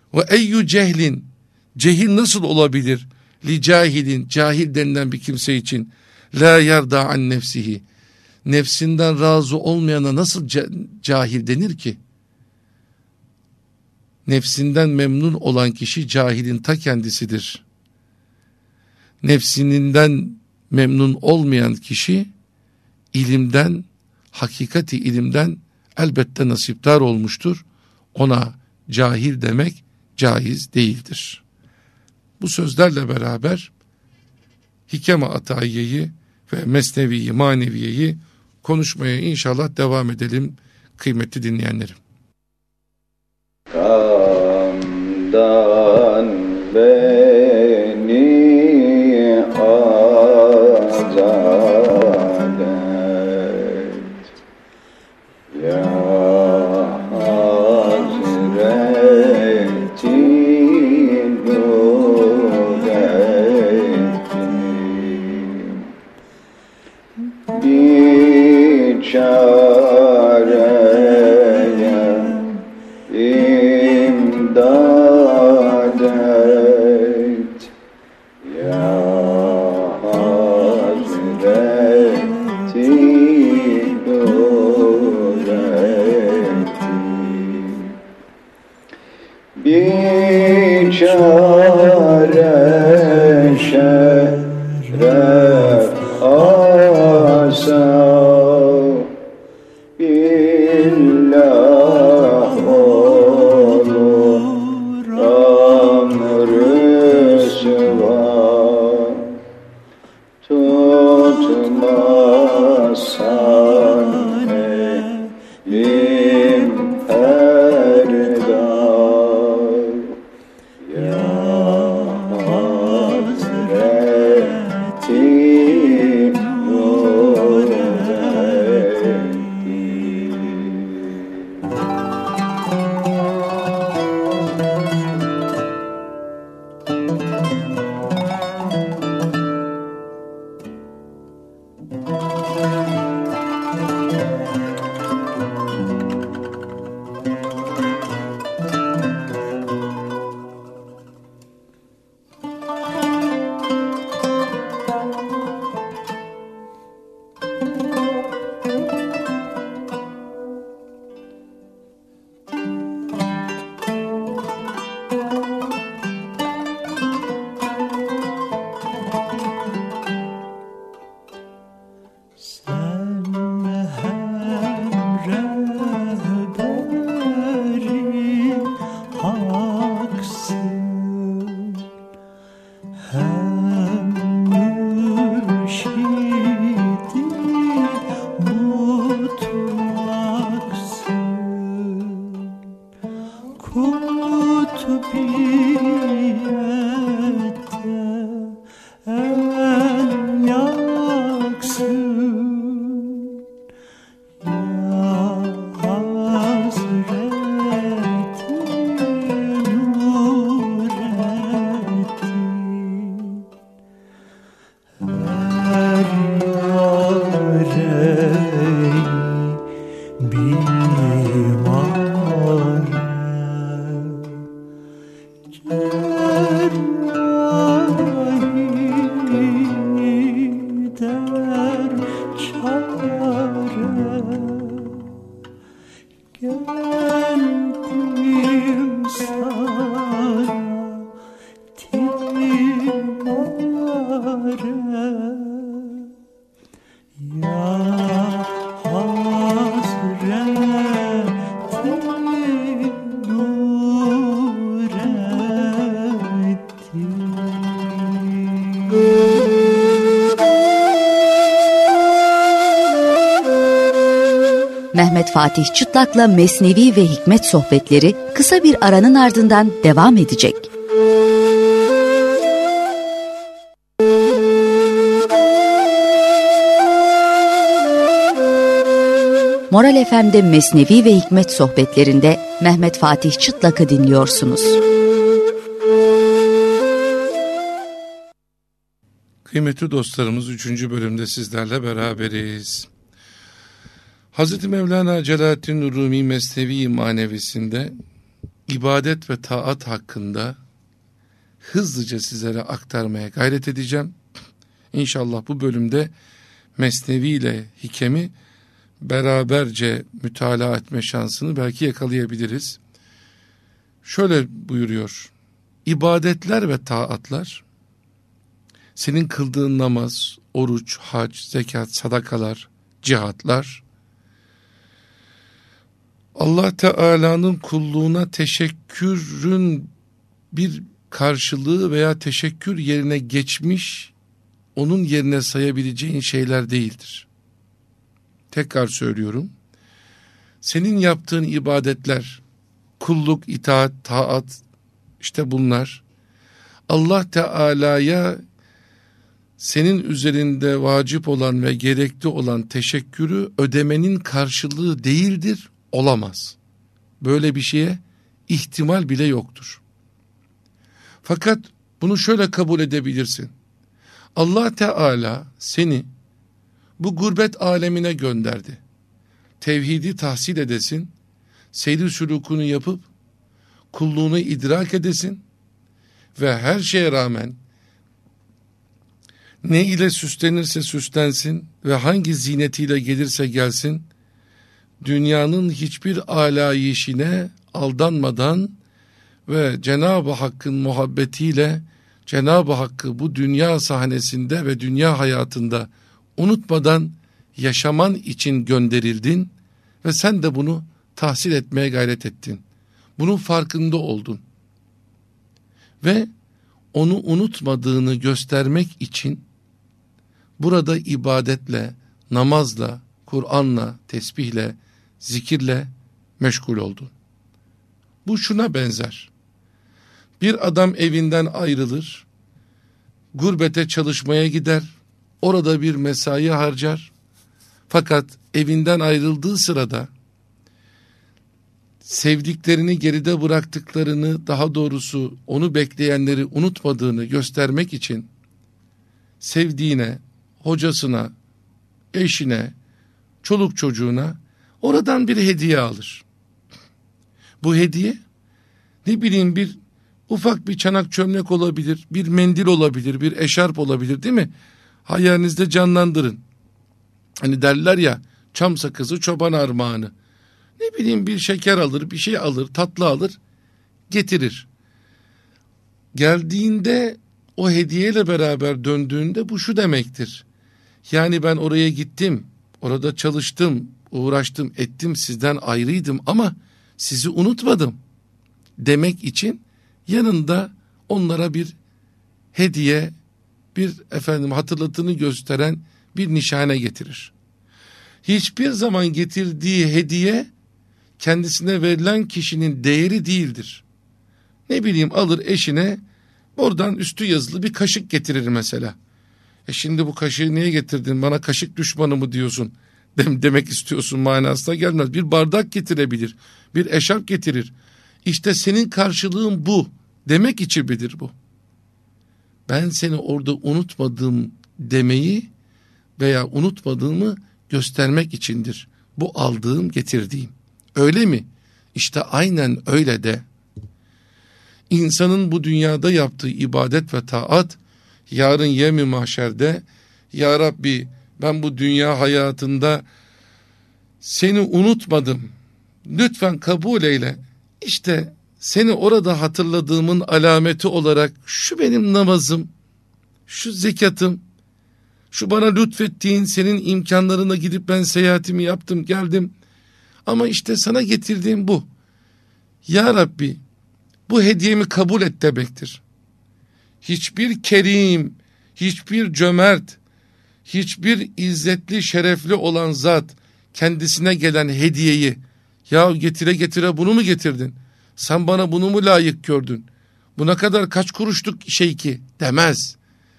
Ve eyyü cehlin, cehil nasıl olabilir? Li cahilin, cahil denilen bir kimse için. La yerda an nefsihi, nefsinden razı olmayana nasıl cahil denir ki? Nefsinden memnun olan kişi cahilin ta kendisidir. Nefsinden memnun olmayan kişi ilimden, hakikati ilimden elbette nasipdar olmuştur. Ona cahil demek caiz değildir. Bu sözlerle beraber Hikem-i Atayiye'yi ve Mesnevi-i Maneviye'yi konuşmaya inşallah devam edelim kıymetli dinleyenlerim. Kandan beni azad et ya Hazreti Nurettin, biçareye imdad et ya Hazreti Nurettin, biçare şeref asa billah olur amrüsva, tutmazsan elim erdar ya Hazreti Nurettin. Mehmet Fatih Çıtlak'la Mesnevi ve Hikmet sohbetleri kısa bir aranın ardından devam edecek. Moral FM'de Mesnevi ve Hikmet sohbetlerinde Mehmet Fatih Çıtlak'ı dinliyorsunuz. Kıymetli dostlarımız, 3. bölümde sizlerle beraberiz. Hazreti Mevlana Celaleddin Rumi Mesnevi manevisinde ibadet ve taat hakkında hızlıca sizlere aktarmaya gayret edeceğim. İnşallah bu bölümde Mesnevi ile Hikem'i beraberce mütalaa etme şansını belki yakalayabiliriz. Şöyle buyuruyor: İbadetler ve taatlar, senin kıldığın namaz, oruç, hac, zekat, sadakalar, cihatlar, Allah Teala'nın kulluğuna teşekkürün bir karşılığı veya teşekkür yerine geçmiş, onun yerine sayabileceğin şeyler değildir. Tekrar söylüyorum. Senin yaptığın ibadetler, kulluk, itaat, taat, işte bunlar Allah Teala'ya senin üzerinde vacip olan ve gerekli olan teşekkürü ödemenin karşılığı değildir, olamaz. Böyle bir şeye ihtimal bile yoktur. Fakat bunu şöyle kabul edebilirsin. Allah Teala seni bu gurbet alemine gönderdi. Tevhidi tahsil edesin, seyri sülûkunu yapıp kulluğunu idrak edesin ve her şeye rağmen ne ile süslenirse süslensin ve hangi zinetiyle gelirse gelsin, dünyanın hiçbir alayişine aldanmadan ve Cenab-ı Hakk'ın muhabbetiyle Cenab-ı Hakk'ı bu dünya sahnesinde ve dünya hayatında unutmadan yaşaman için gönderildin ve sen de bunu tahsil etmeye gayret ettin. Bunun farkında oldun. Ve onu unutmadığını göstermek için burada ibadetle, namazla, Kur'an'la, tesbihle, zikirle meşgul oldun. Bu şuna benzer. Bir adam evinden ayrılır, gurbete çalışmaya gider, orada bir mesai harcar. Fakat evinden ayrıldığı sırada sevdiklerini geride bıraktıklarını, daha doğrusu onu bekleyenleri unutmadığını göstermek için sevdiğine, hocasına, eşine, çoluk çocuğuna oradan bir hediye alır. Bu hediye ne bileyim bir ufak bir çanak çömlek olabilir, bir mendil olabilir, bir eşarp olabilir, değil mi? Hayalinizde canlandırın. Hani derler ya, çam sakızı çoban armağanı. Ne bileyim bir şeker alır, bir şey alır, tatlı alır, getirir. Geldiğinde o hediyeyle beraber döndüğünde bu şu demektir. Yani ben oraya gittim, orada çalıştım, uğraştım, ettim, sizden ayrıydım ama sizi unutmadım demek için yanında onlara bir hediye, bir hatırlatını gösteren bir nişane getirir. Hiçbir zaman getirdiği hediye kendisine verilen kişinin değeri değildir. Ne bileyim alır eşine oradan üstü yazılı bir kaşık getirir mesela. Şimdi bu kaşığı niye getirdin, bana kaşık düşmanı mı diyorsun demek istiyorsun manasına gelmez. Bir bardak getirebilir, bir eşarp getirir. İşte senin karşılığın bu demek için midir bu? Ben seni orada unutmadım demeyi veya unutmadığımı göstermek içindir bu aldığım, getirdiğim. Öyle mi? İşte aynen öyle de insanın bu dünyada yaptığı ibadet ve taat yarın yevm-i mahşerde, ya Rabbi ben bu dünya hayatında seni unutmadım, lütfen kabul eyle. İşte seni orada hatırladığımın alameti olarak şu benim namazım, şu zekatım, şu bana lütfettiğin senin imkanlarına gidip ben seyahatimi yaptım geldim. Ama işte sana getirdiğim bu. Ya Rabbi bu hediyemi kabul et demektir. Hiçbir kerim, hiçbir cömert, hiçbir izzetli, şerefli olan zat kendisine gelen hediyeyi, ya getire getire bunu mu getirdin? Sen bana bunu mu layık gördün? Buna kadar kaç kuruşluk şey ki demez.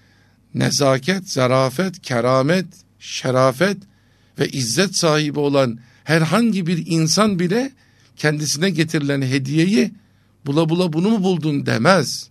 Nezaket, zarafet, keramet, şerafet ve izzet sahibi olan herhangi bir insan bile kendisine getirilen hediyeyi bula bula bunu mu buldun demez.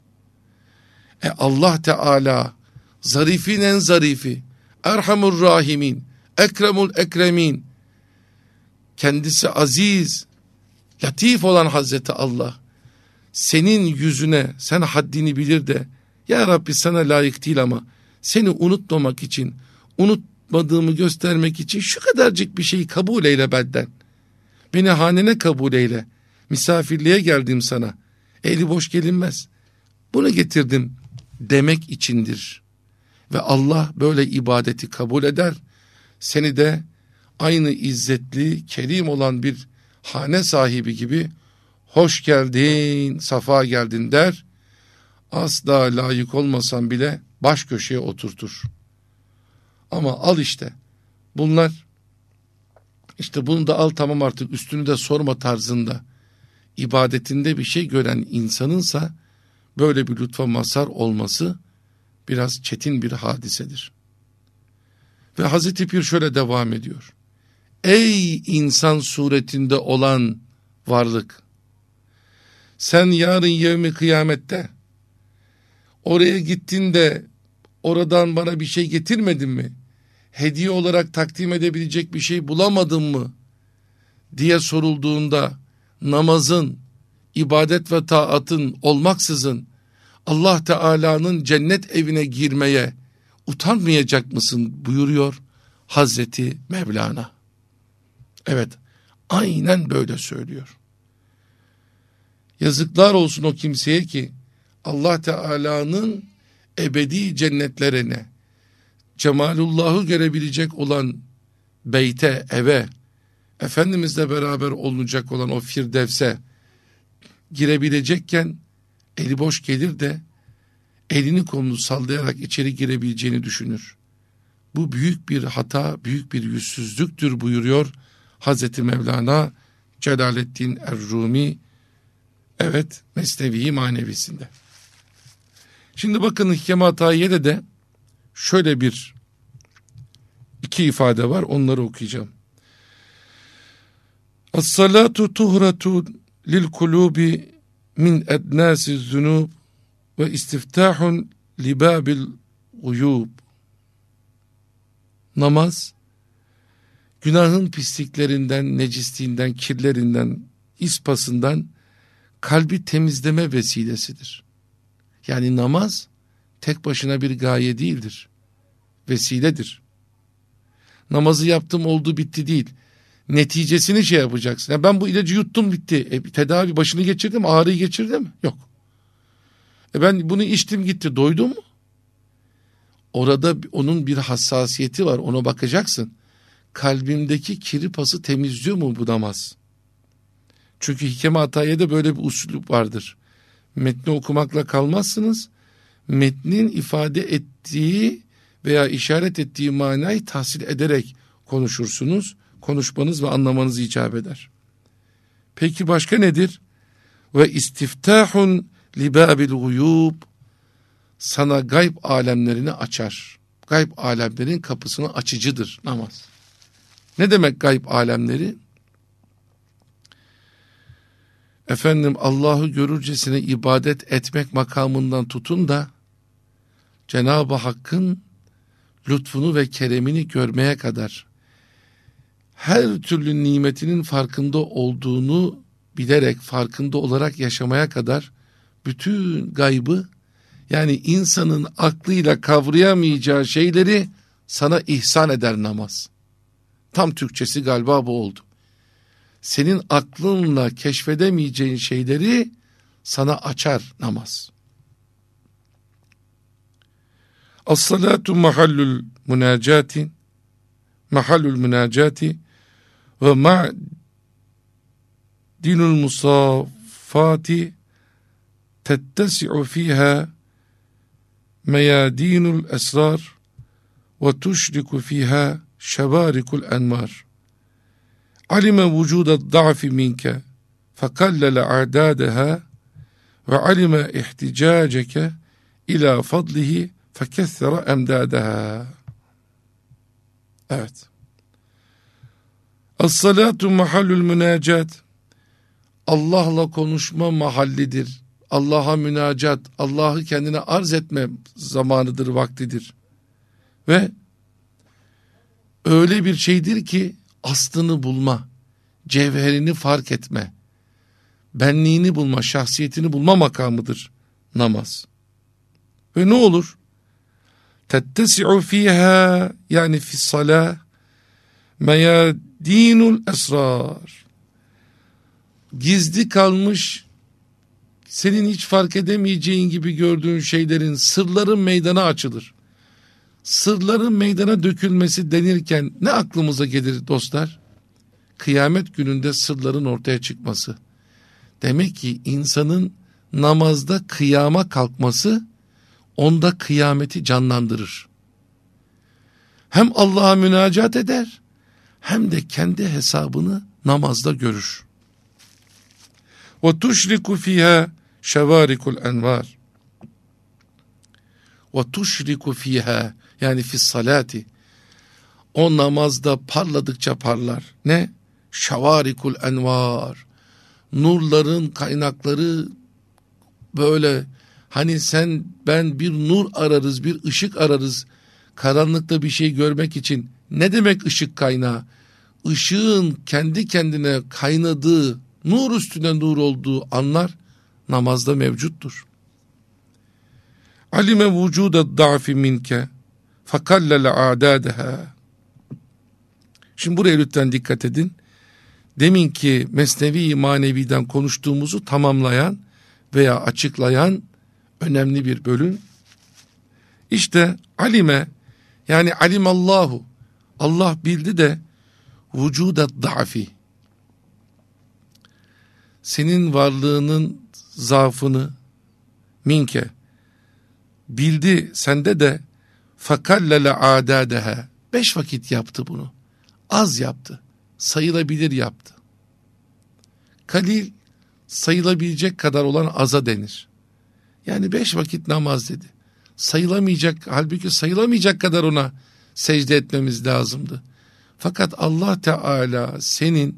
Allah Teala zarifin en zarifi, erhamur rahimin, ekremul ekremin, kendisi aziz, latif olan Hazreti Allah senin yüzüne, sen haddini bilir de ya Rabbi sana layık değil ama seni unutmamak için, unutmadığımı göstermek için şu kadarcık bir şeyi kabul eyle benden. Beni hanene kabul eyle. Misafirliğe geldim sana. Eli boş gelinmez. Bunu getirdim demek içindir. Ve Allah böyle ibadeti kabul eder. Seni de aynı izzetli, kerim olan bir hane sahibi gibi hoş geldin, safa geldin der. Asla layık olmasan bile baş köşeye oturtur. Ama al işte bunlar, işte bunu da al tamam artık üstünü de sorma tarzında ibadetinde bir şey gören insanınsa böyle bir lütfa mazhar olması biraz çetin bir hadisedir. Ve Hazreti Pir şöyle devam ediyor. Ey insan suretinde olan varlık! Sen yarın yevmi kıyamette oraya gittin de oradan bana bir şey getirmedin mi? Hediye olarak takdim edebilecek bir şey bulamadın mı? Diye sorulduğunda namazın, ibadet ve taatın olmaksızın Allah Teala'nın cennet evine girmeye utanmayacak mısın buyuruyor Hazreti Mevlana. Evet, aynen böyle söylüyor. Yazıklar olsun o kimseye ki Allah Teala'nın ebedi cennetlerine, cemalullah'ı görebilecek olan beyte, eve, Efendimizle beraber olunacak olan o firdevse girebilecekken eli boş gelir de elini kolunu sallayarak içeri girebileceğini düşünür. Bu büyük bir hata, büyük bir yüzsüzlüktür buyuruyor Hazreti Mevlana Celaleddin Er-Rumi, evet, Mesnevi manevisinde. Şimdi bakın Hikem-i Atayiye'de de şöyle iki ifade var, onları okuyacağım. As-salatu tuhratu lil kulubi min ednasiz zunub ve istiftahun li babil uyub. Namaz, günahın pisliklerinden, necisliğinden, kirlerinden, ispasından kalbi temizleme vesilesidir. Yani namaz tek başına bir gaye değildir. Vesiledir. Namazı yaptım oldu bitti değil. Neticesini şey yapacaksın. Ya ben bu ilacı yuttum bitti. Tedavi başını geçirdim, ağrıyı geçirdi mi? Yok. Ben bunu içtim gitti. Doydum mu? Orada onun bir hassasiyeti var. Ona bakacaksın. Kalbimdeki kiri pası temizliyor mu bu namaz? Çünkü Hikem-i Atayiye'de böyle bir usulü vardır. Metni okumakla kalmazsınız. Metnin ifade ettiği veya işaret ettiği manayı tahsil ederek konuşursunuz. Konuşmanız ve anlamanız icap eder. Peki başka nedir? Ve istiftahun li babil guyub, sana gayb alemlerini açar. Gayb alemlerin kapısını açıcıdır namaz. Ne demek gayb alemleri? Efendim Allah'ı görürcesine ibadet etmek makamından tutun da Cenab-ı Hakk'ın lütfunu ve keremini görmeye kadar her türlü nimetinin farkında olduğunu bilerek, farkında olarak yaşamaya kadar bütün gaybı, yani insanın aklıyla kavrayamayacağı şeyleri sana ihsan eder namaz. Tam Türkçesi galiba bu oldu. Senin aklınla keşfedemeyeceğin şeyleri sana açar namaz. As-salatu mahallul münacati, mahallul münacati ve ma'dinul musaffati tettesi'u fiha meyadinul esrar ve tuşriku fiha şebarikul enmar. Alime vücuda da'fi minke fekallele a'dadeha ve alime ihticaceke ila fadlihi fekessere emdadeha. Evet. As-salatu mahallul münacat, Allah'la konuşma mahallidir. Allah'a münacat, Allah'ı kendine arz etme zamanıdır, vaktidir. Ve öyle bir şeydir ki aslını bulma, cevherini fark etme, benliğini bulma, şahsiyetini bulma makamıdır namaz. Ve ne olur? Tettesi'u fiha, yani fissalah meyadinul esrar. Gizli kalmış, senin hiç fark edemeyeceğin gibi gördüğün şeylerin, sırların meydana açılır. Sırların meydana dökülmesi denirken ne aklımıza gelir dostlar? Kıyamet gününde sırların ortaya çıkması. Demek ki insanın namazda kıyama kalkması onda kıyameti canlandırır. Hem Allah'a münacat eder hem de kendi hesabını namazda görür. Ve tuşriku fiha şevarikul envar. Ve tuşriku fiha, yani fis salati, o namazda parladıkça parlar. Ne? Şevarikul envar. Nurların kaynakları, böyle hani sen ben bir nur ararız, bir ışık ararız karanlıkta bir şey görmek için. Ne demek ışık kaynağı? Işığın kendi kendine kaynadığı, nur üstüne nur olduğu anlar namazda mevcuttur. Alime vücuda da'fi minke fakallele a'dadeha. Şimdi buraya lütfen dikkat edin. Deminki mesnevi maneviden konuştuğumuzu tamamlayan veya açıklayan önemli bir bölüm. İşte alime, yani alimallahu, Allah bildi de vücuda da'fi, senin varlığının zaafını minke bildi sende de fakallele adadeha, 5 vakit yaptı bunu. Az yaptı. Sayılabilir yaptı. Kalil, sayılabilecek kadar olan aza denir. Yani 5 vakit namaz dedi. Sayılamayacak, halbuki sayılamayacak kadar ona secde etmemiz lazımdı. Fakat Allah Teala senin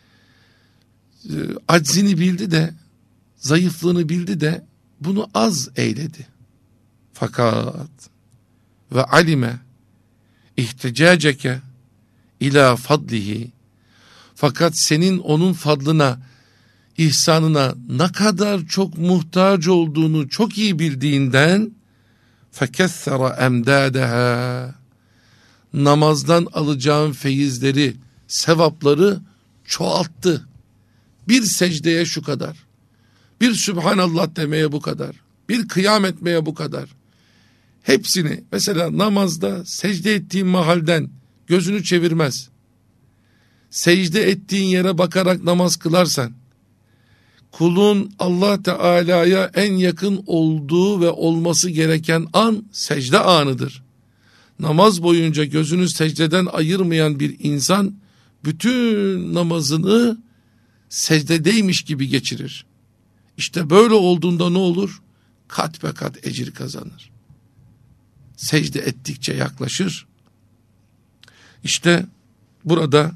aczini bildi de, zayıflığını bildi de bunu az eyledi. Fakat ve alime ihticaceke ila fadlihi, fakat senin onun fadlına, ihsanına ne kadar çok muhtaç olduğunu çok iyi bildiğinden fekessera emdadeha, namazdan alacağın feyizleri, sevapları çoğalttı. Bir secdeye şu kadar, bir Sübhanallah demeye bu kadar, bir kıyam etmeye bu kadar. Hepsini, mesela namazda secde ettiğin mahalden gözünü çevirmez, secde ettiğin yere bakarak namaz kılarsan, kulun Allah Teala'ya en yakın olduğu ve olması gereken an secde anıdır. Namaz boyunca gözünü secdeden ayırmayan bir insan bütün namazını secdedeymiş gibi geçirir. İşte böyle olduğunda ne olur? Kat be kat ecir kazanır. Secde ettikçe yaklaşır. İşte burada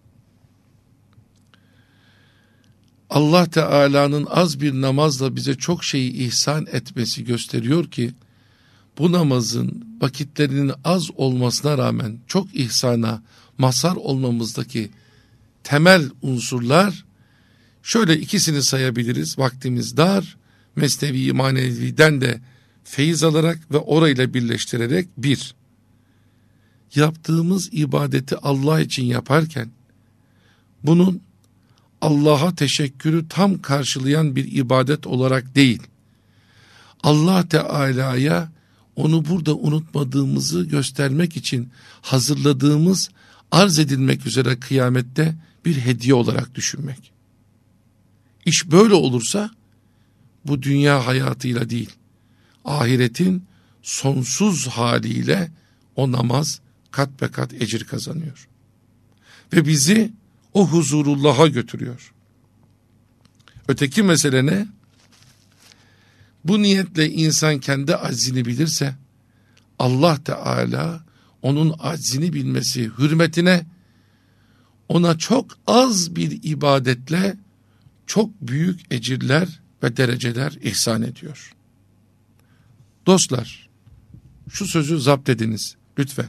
Allah Teala'nın az bir namazla bize çok şeyi ihsan etmesi gösteriyor ki, bu namazın vakitlerinin az olmasına rağmen çok ihsana mazhar olmamızdaki temel unsurlar, şöyle ikisini sayabiliriz. Vaktimiz dar, mesnevi maneviden de feyiz alarak ve orayla birleştirerek: 1. Yaptığımız ibadeti Allah için yaparken bunun Allah'a teşekkürü tam karşılayan bir ibadet olarak değil, Allah Teala'ya onu burada unutmadığımızı göstermek için hazırladığımız, arz edilmek üzere kıyamette bir hediye olarak düşünmek. İş böyle olursa bu dünya hayatıyla değil, ahiretin sonsuz haliyle o namaz kat be kat ecir kazanıyor. Ve bizi o huzurullah'a götürüyor. Öteki mesele ne? Bu niyetle insan kendi aczini bilirse, Allah Teala onun aczini bilmesi hürmetine ona çok az bir ibadetle çok büyük ecirler ve dereceler ihsan ediyor. Dostlar, şu sözü zapt ediniz lütfen.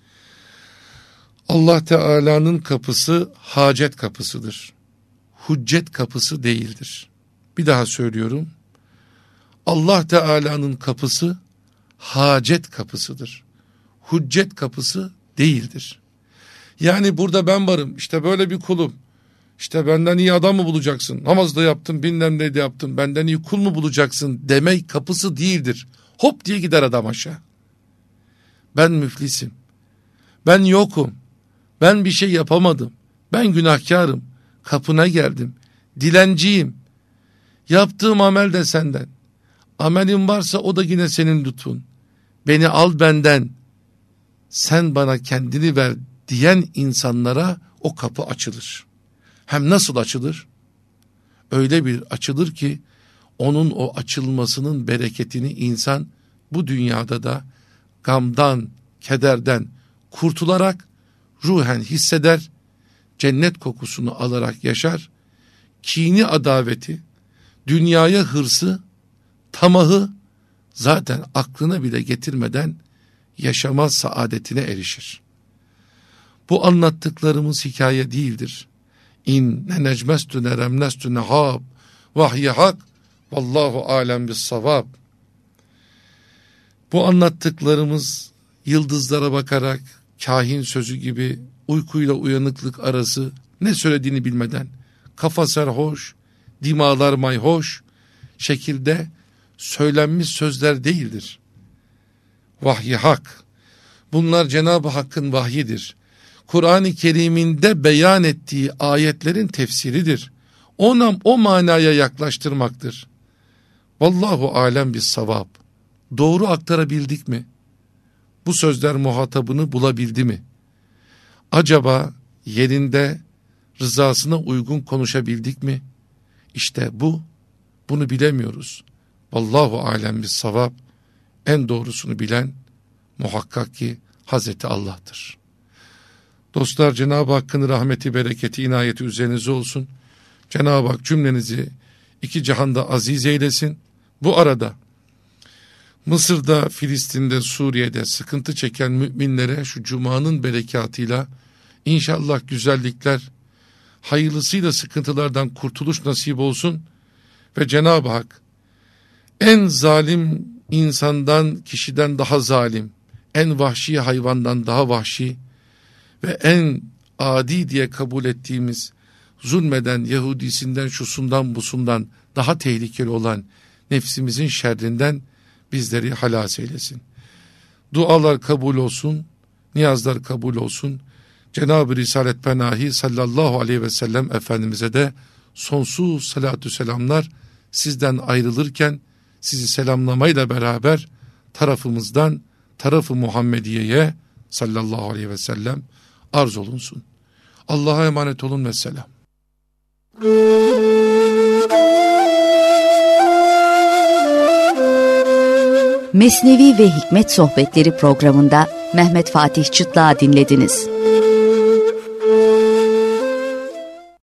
Allah Teala'nın kapısı hacet kapısıdır. Hüccet kapısı değildir. Bir daha söylüyorum. Allah Teala'nın kapısı hacet kapısıdır. Hüccet kapısı değildir. Yani burada ben varım, işte böyle bir kulum. İşte benden iyi adam mı bulacaksın? Namaz da yaptım, bilmem ne de yaptım. Benden iyi kul mu bulacaksın demek kapısı değildir. Hop diye gider adam aşağı. Ben müflisim. Ben yokum. Ben bir şey yapamadım. Ben günahkarım. Kapına geldim. Dilenciyim. Yaptığım amel de senden. Amelin varsa o da yine senin lütfun. Beni al benden. Sen bana kendini ver diyen insanlara o kapı açılır. Hem nasıl açılır? Öyle bir açılır ki onun o açılmasının bereketini insan bu dünyada da gamdan, kederden kurtularak ruhen hisseder, cennet kokusunu alarak yaşar, kini adaveti, dünyaya hırsı, tamahı zaten aklına bile getirmeden yaşama saadetine erişir. Bu anlattıklarımız hikaye değildir. İnne necmestü neremnestü nehab vahyi hak vallahu alem bis savab. Bu anlattıklarımız yıldızlara bakarak kahin sözü gibi uykuyla uyanıklık arası ne söylediğini bilmeden kafa serhoş, dimalar mayhoş şekilde söylenmiş sözler değildir. Vahyi hak. Bunlar Cenab-ı Hakk'ın vahyidir. Kur'an-ı Kerim'inde beyan ettiği ayetlerin tefsiridir. O manaya yaklaştırmaktır. Vallahu alem bis savab. Doğru aktarabildik mi? Bu sözler muhatabını bulabildi mi? Acaba yerinde rızasına uygun konuşabildik mi? İşte bunu bilemiyoruz. Vallahu alem bis savab. En doğrusunu bilen muhakkak ki Hazreti Allah'tır. Dostlar, Cenab-ı Hakk'ın rahmeti, bereketi, inayeti üzerinize olsun. Cenab-ı Hak cümlenizi iki cihanda aziz eylesin. Bu arada Mısır'da, Filistin'de, Suriye'de sıkıntı çeken müminlere şu cumanın berekatıyla inşallah güzellikler, hayırlısıyla sıkıntılardan kurtuluş nasip olsun ve Cenab-ı Hak en zalim insandan, kişiden daha zalim, en vahşi hayvandan daha vahşi ve en adi diye kabul ettiğimiz zulmeden, Yahudisinden, şusundan, busundan daha tehlikeli olan nefsimizin şerrinden bizleri halas eylesin. Dualar kabul olsun, niyazlar kabul olsun. Cenab-ı Risalet Penahi sallallahu aleyhi ve sellem Efendimiz'e de sonsuz salatü selamlar, sizden ayrılırken sizi selamlamayla beraber tarafımızdan tarafı Muhammediye'ye sallallahu aleyhi ve sellem arz olunsun. Allah'a emanet olun ve selam. Mesnevi ve Hikmet Sohbetleri programında Mehmet Fatih Çıtlak'ı dinlediniz.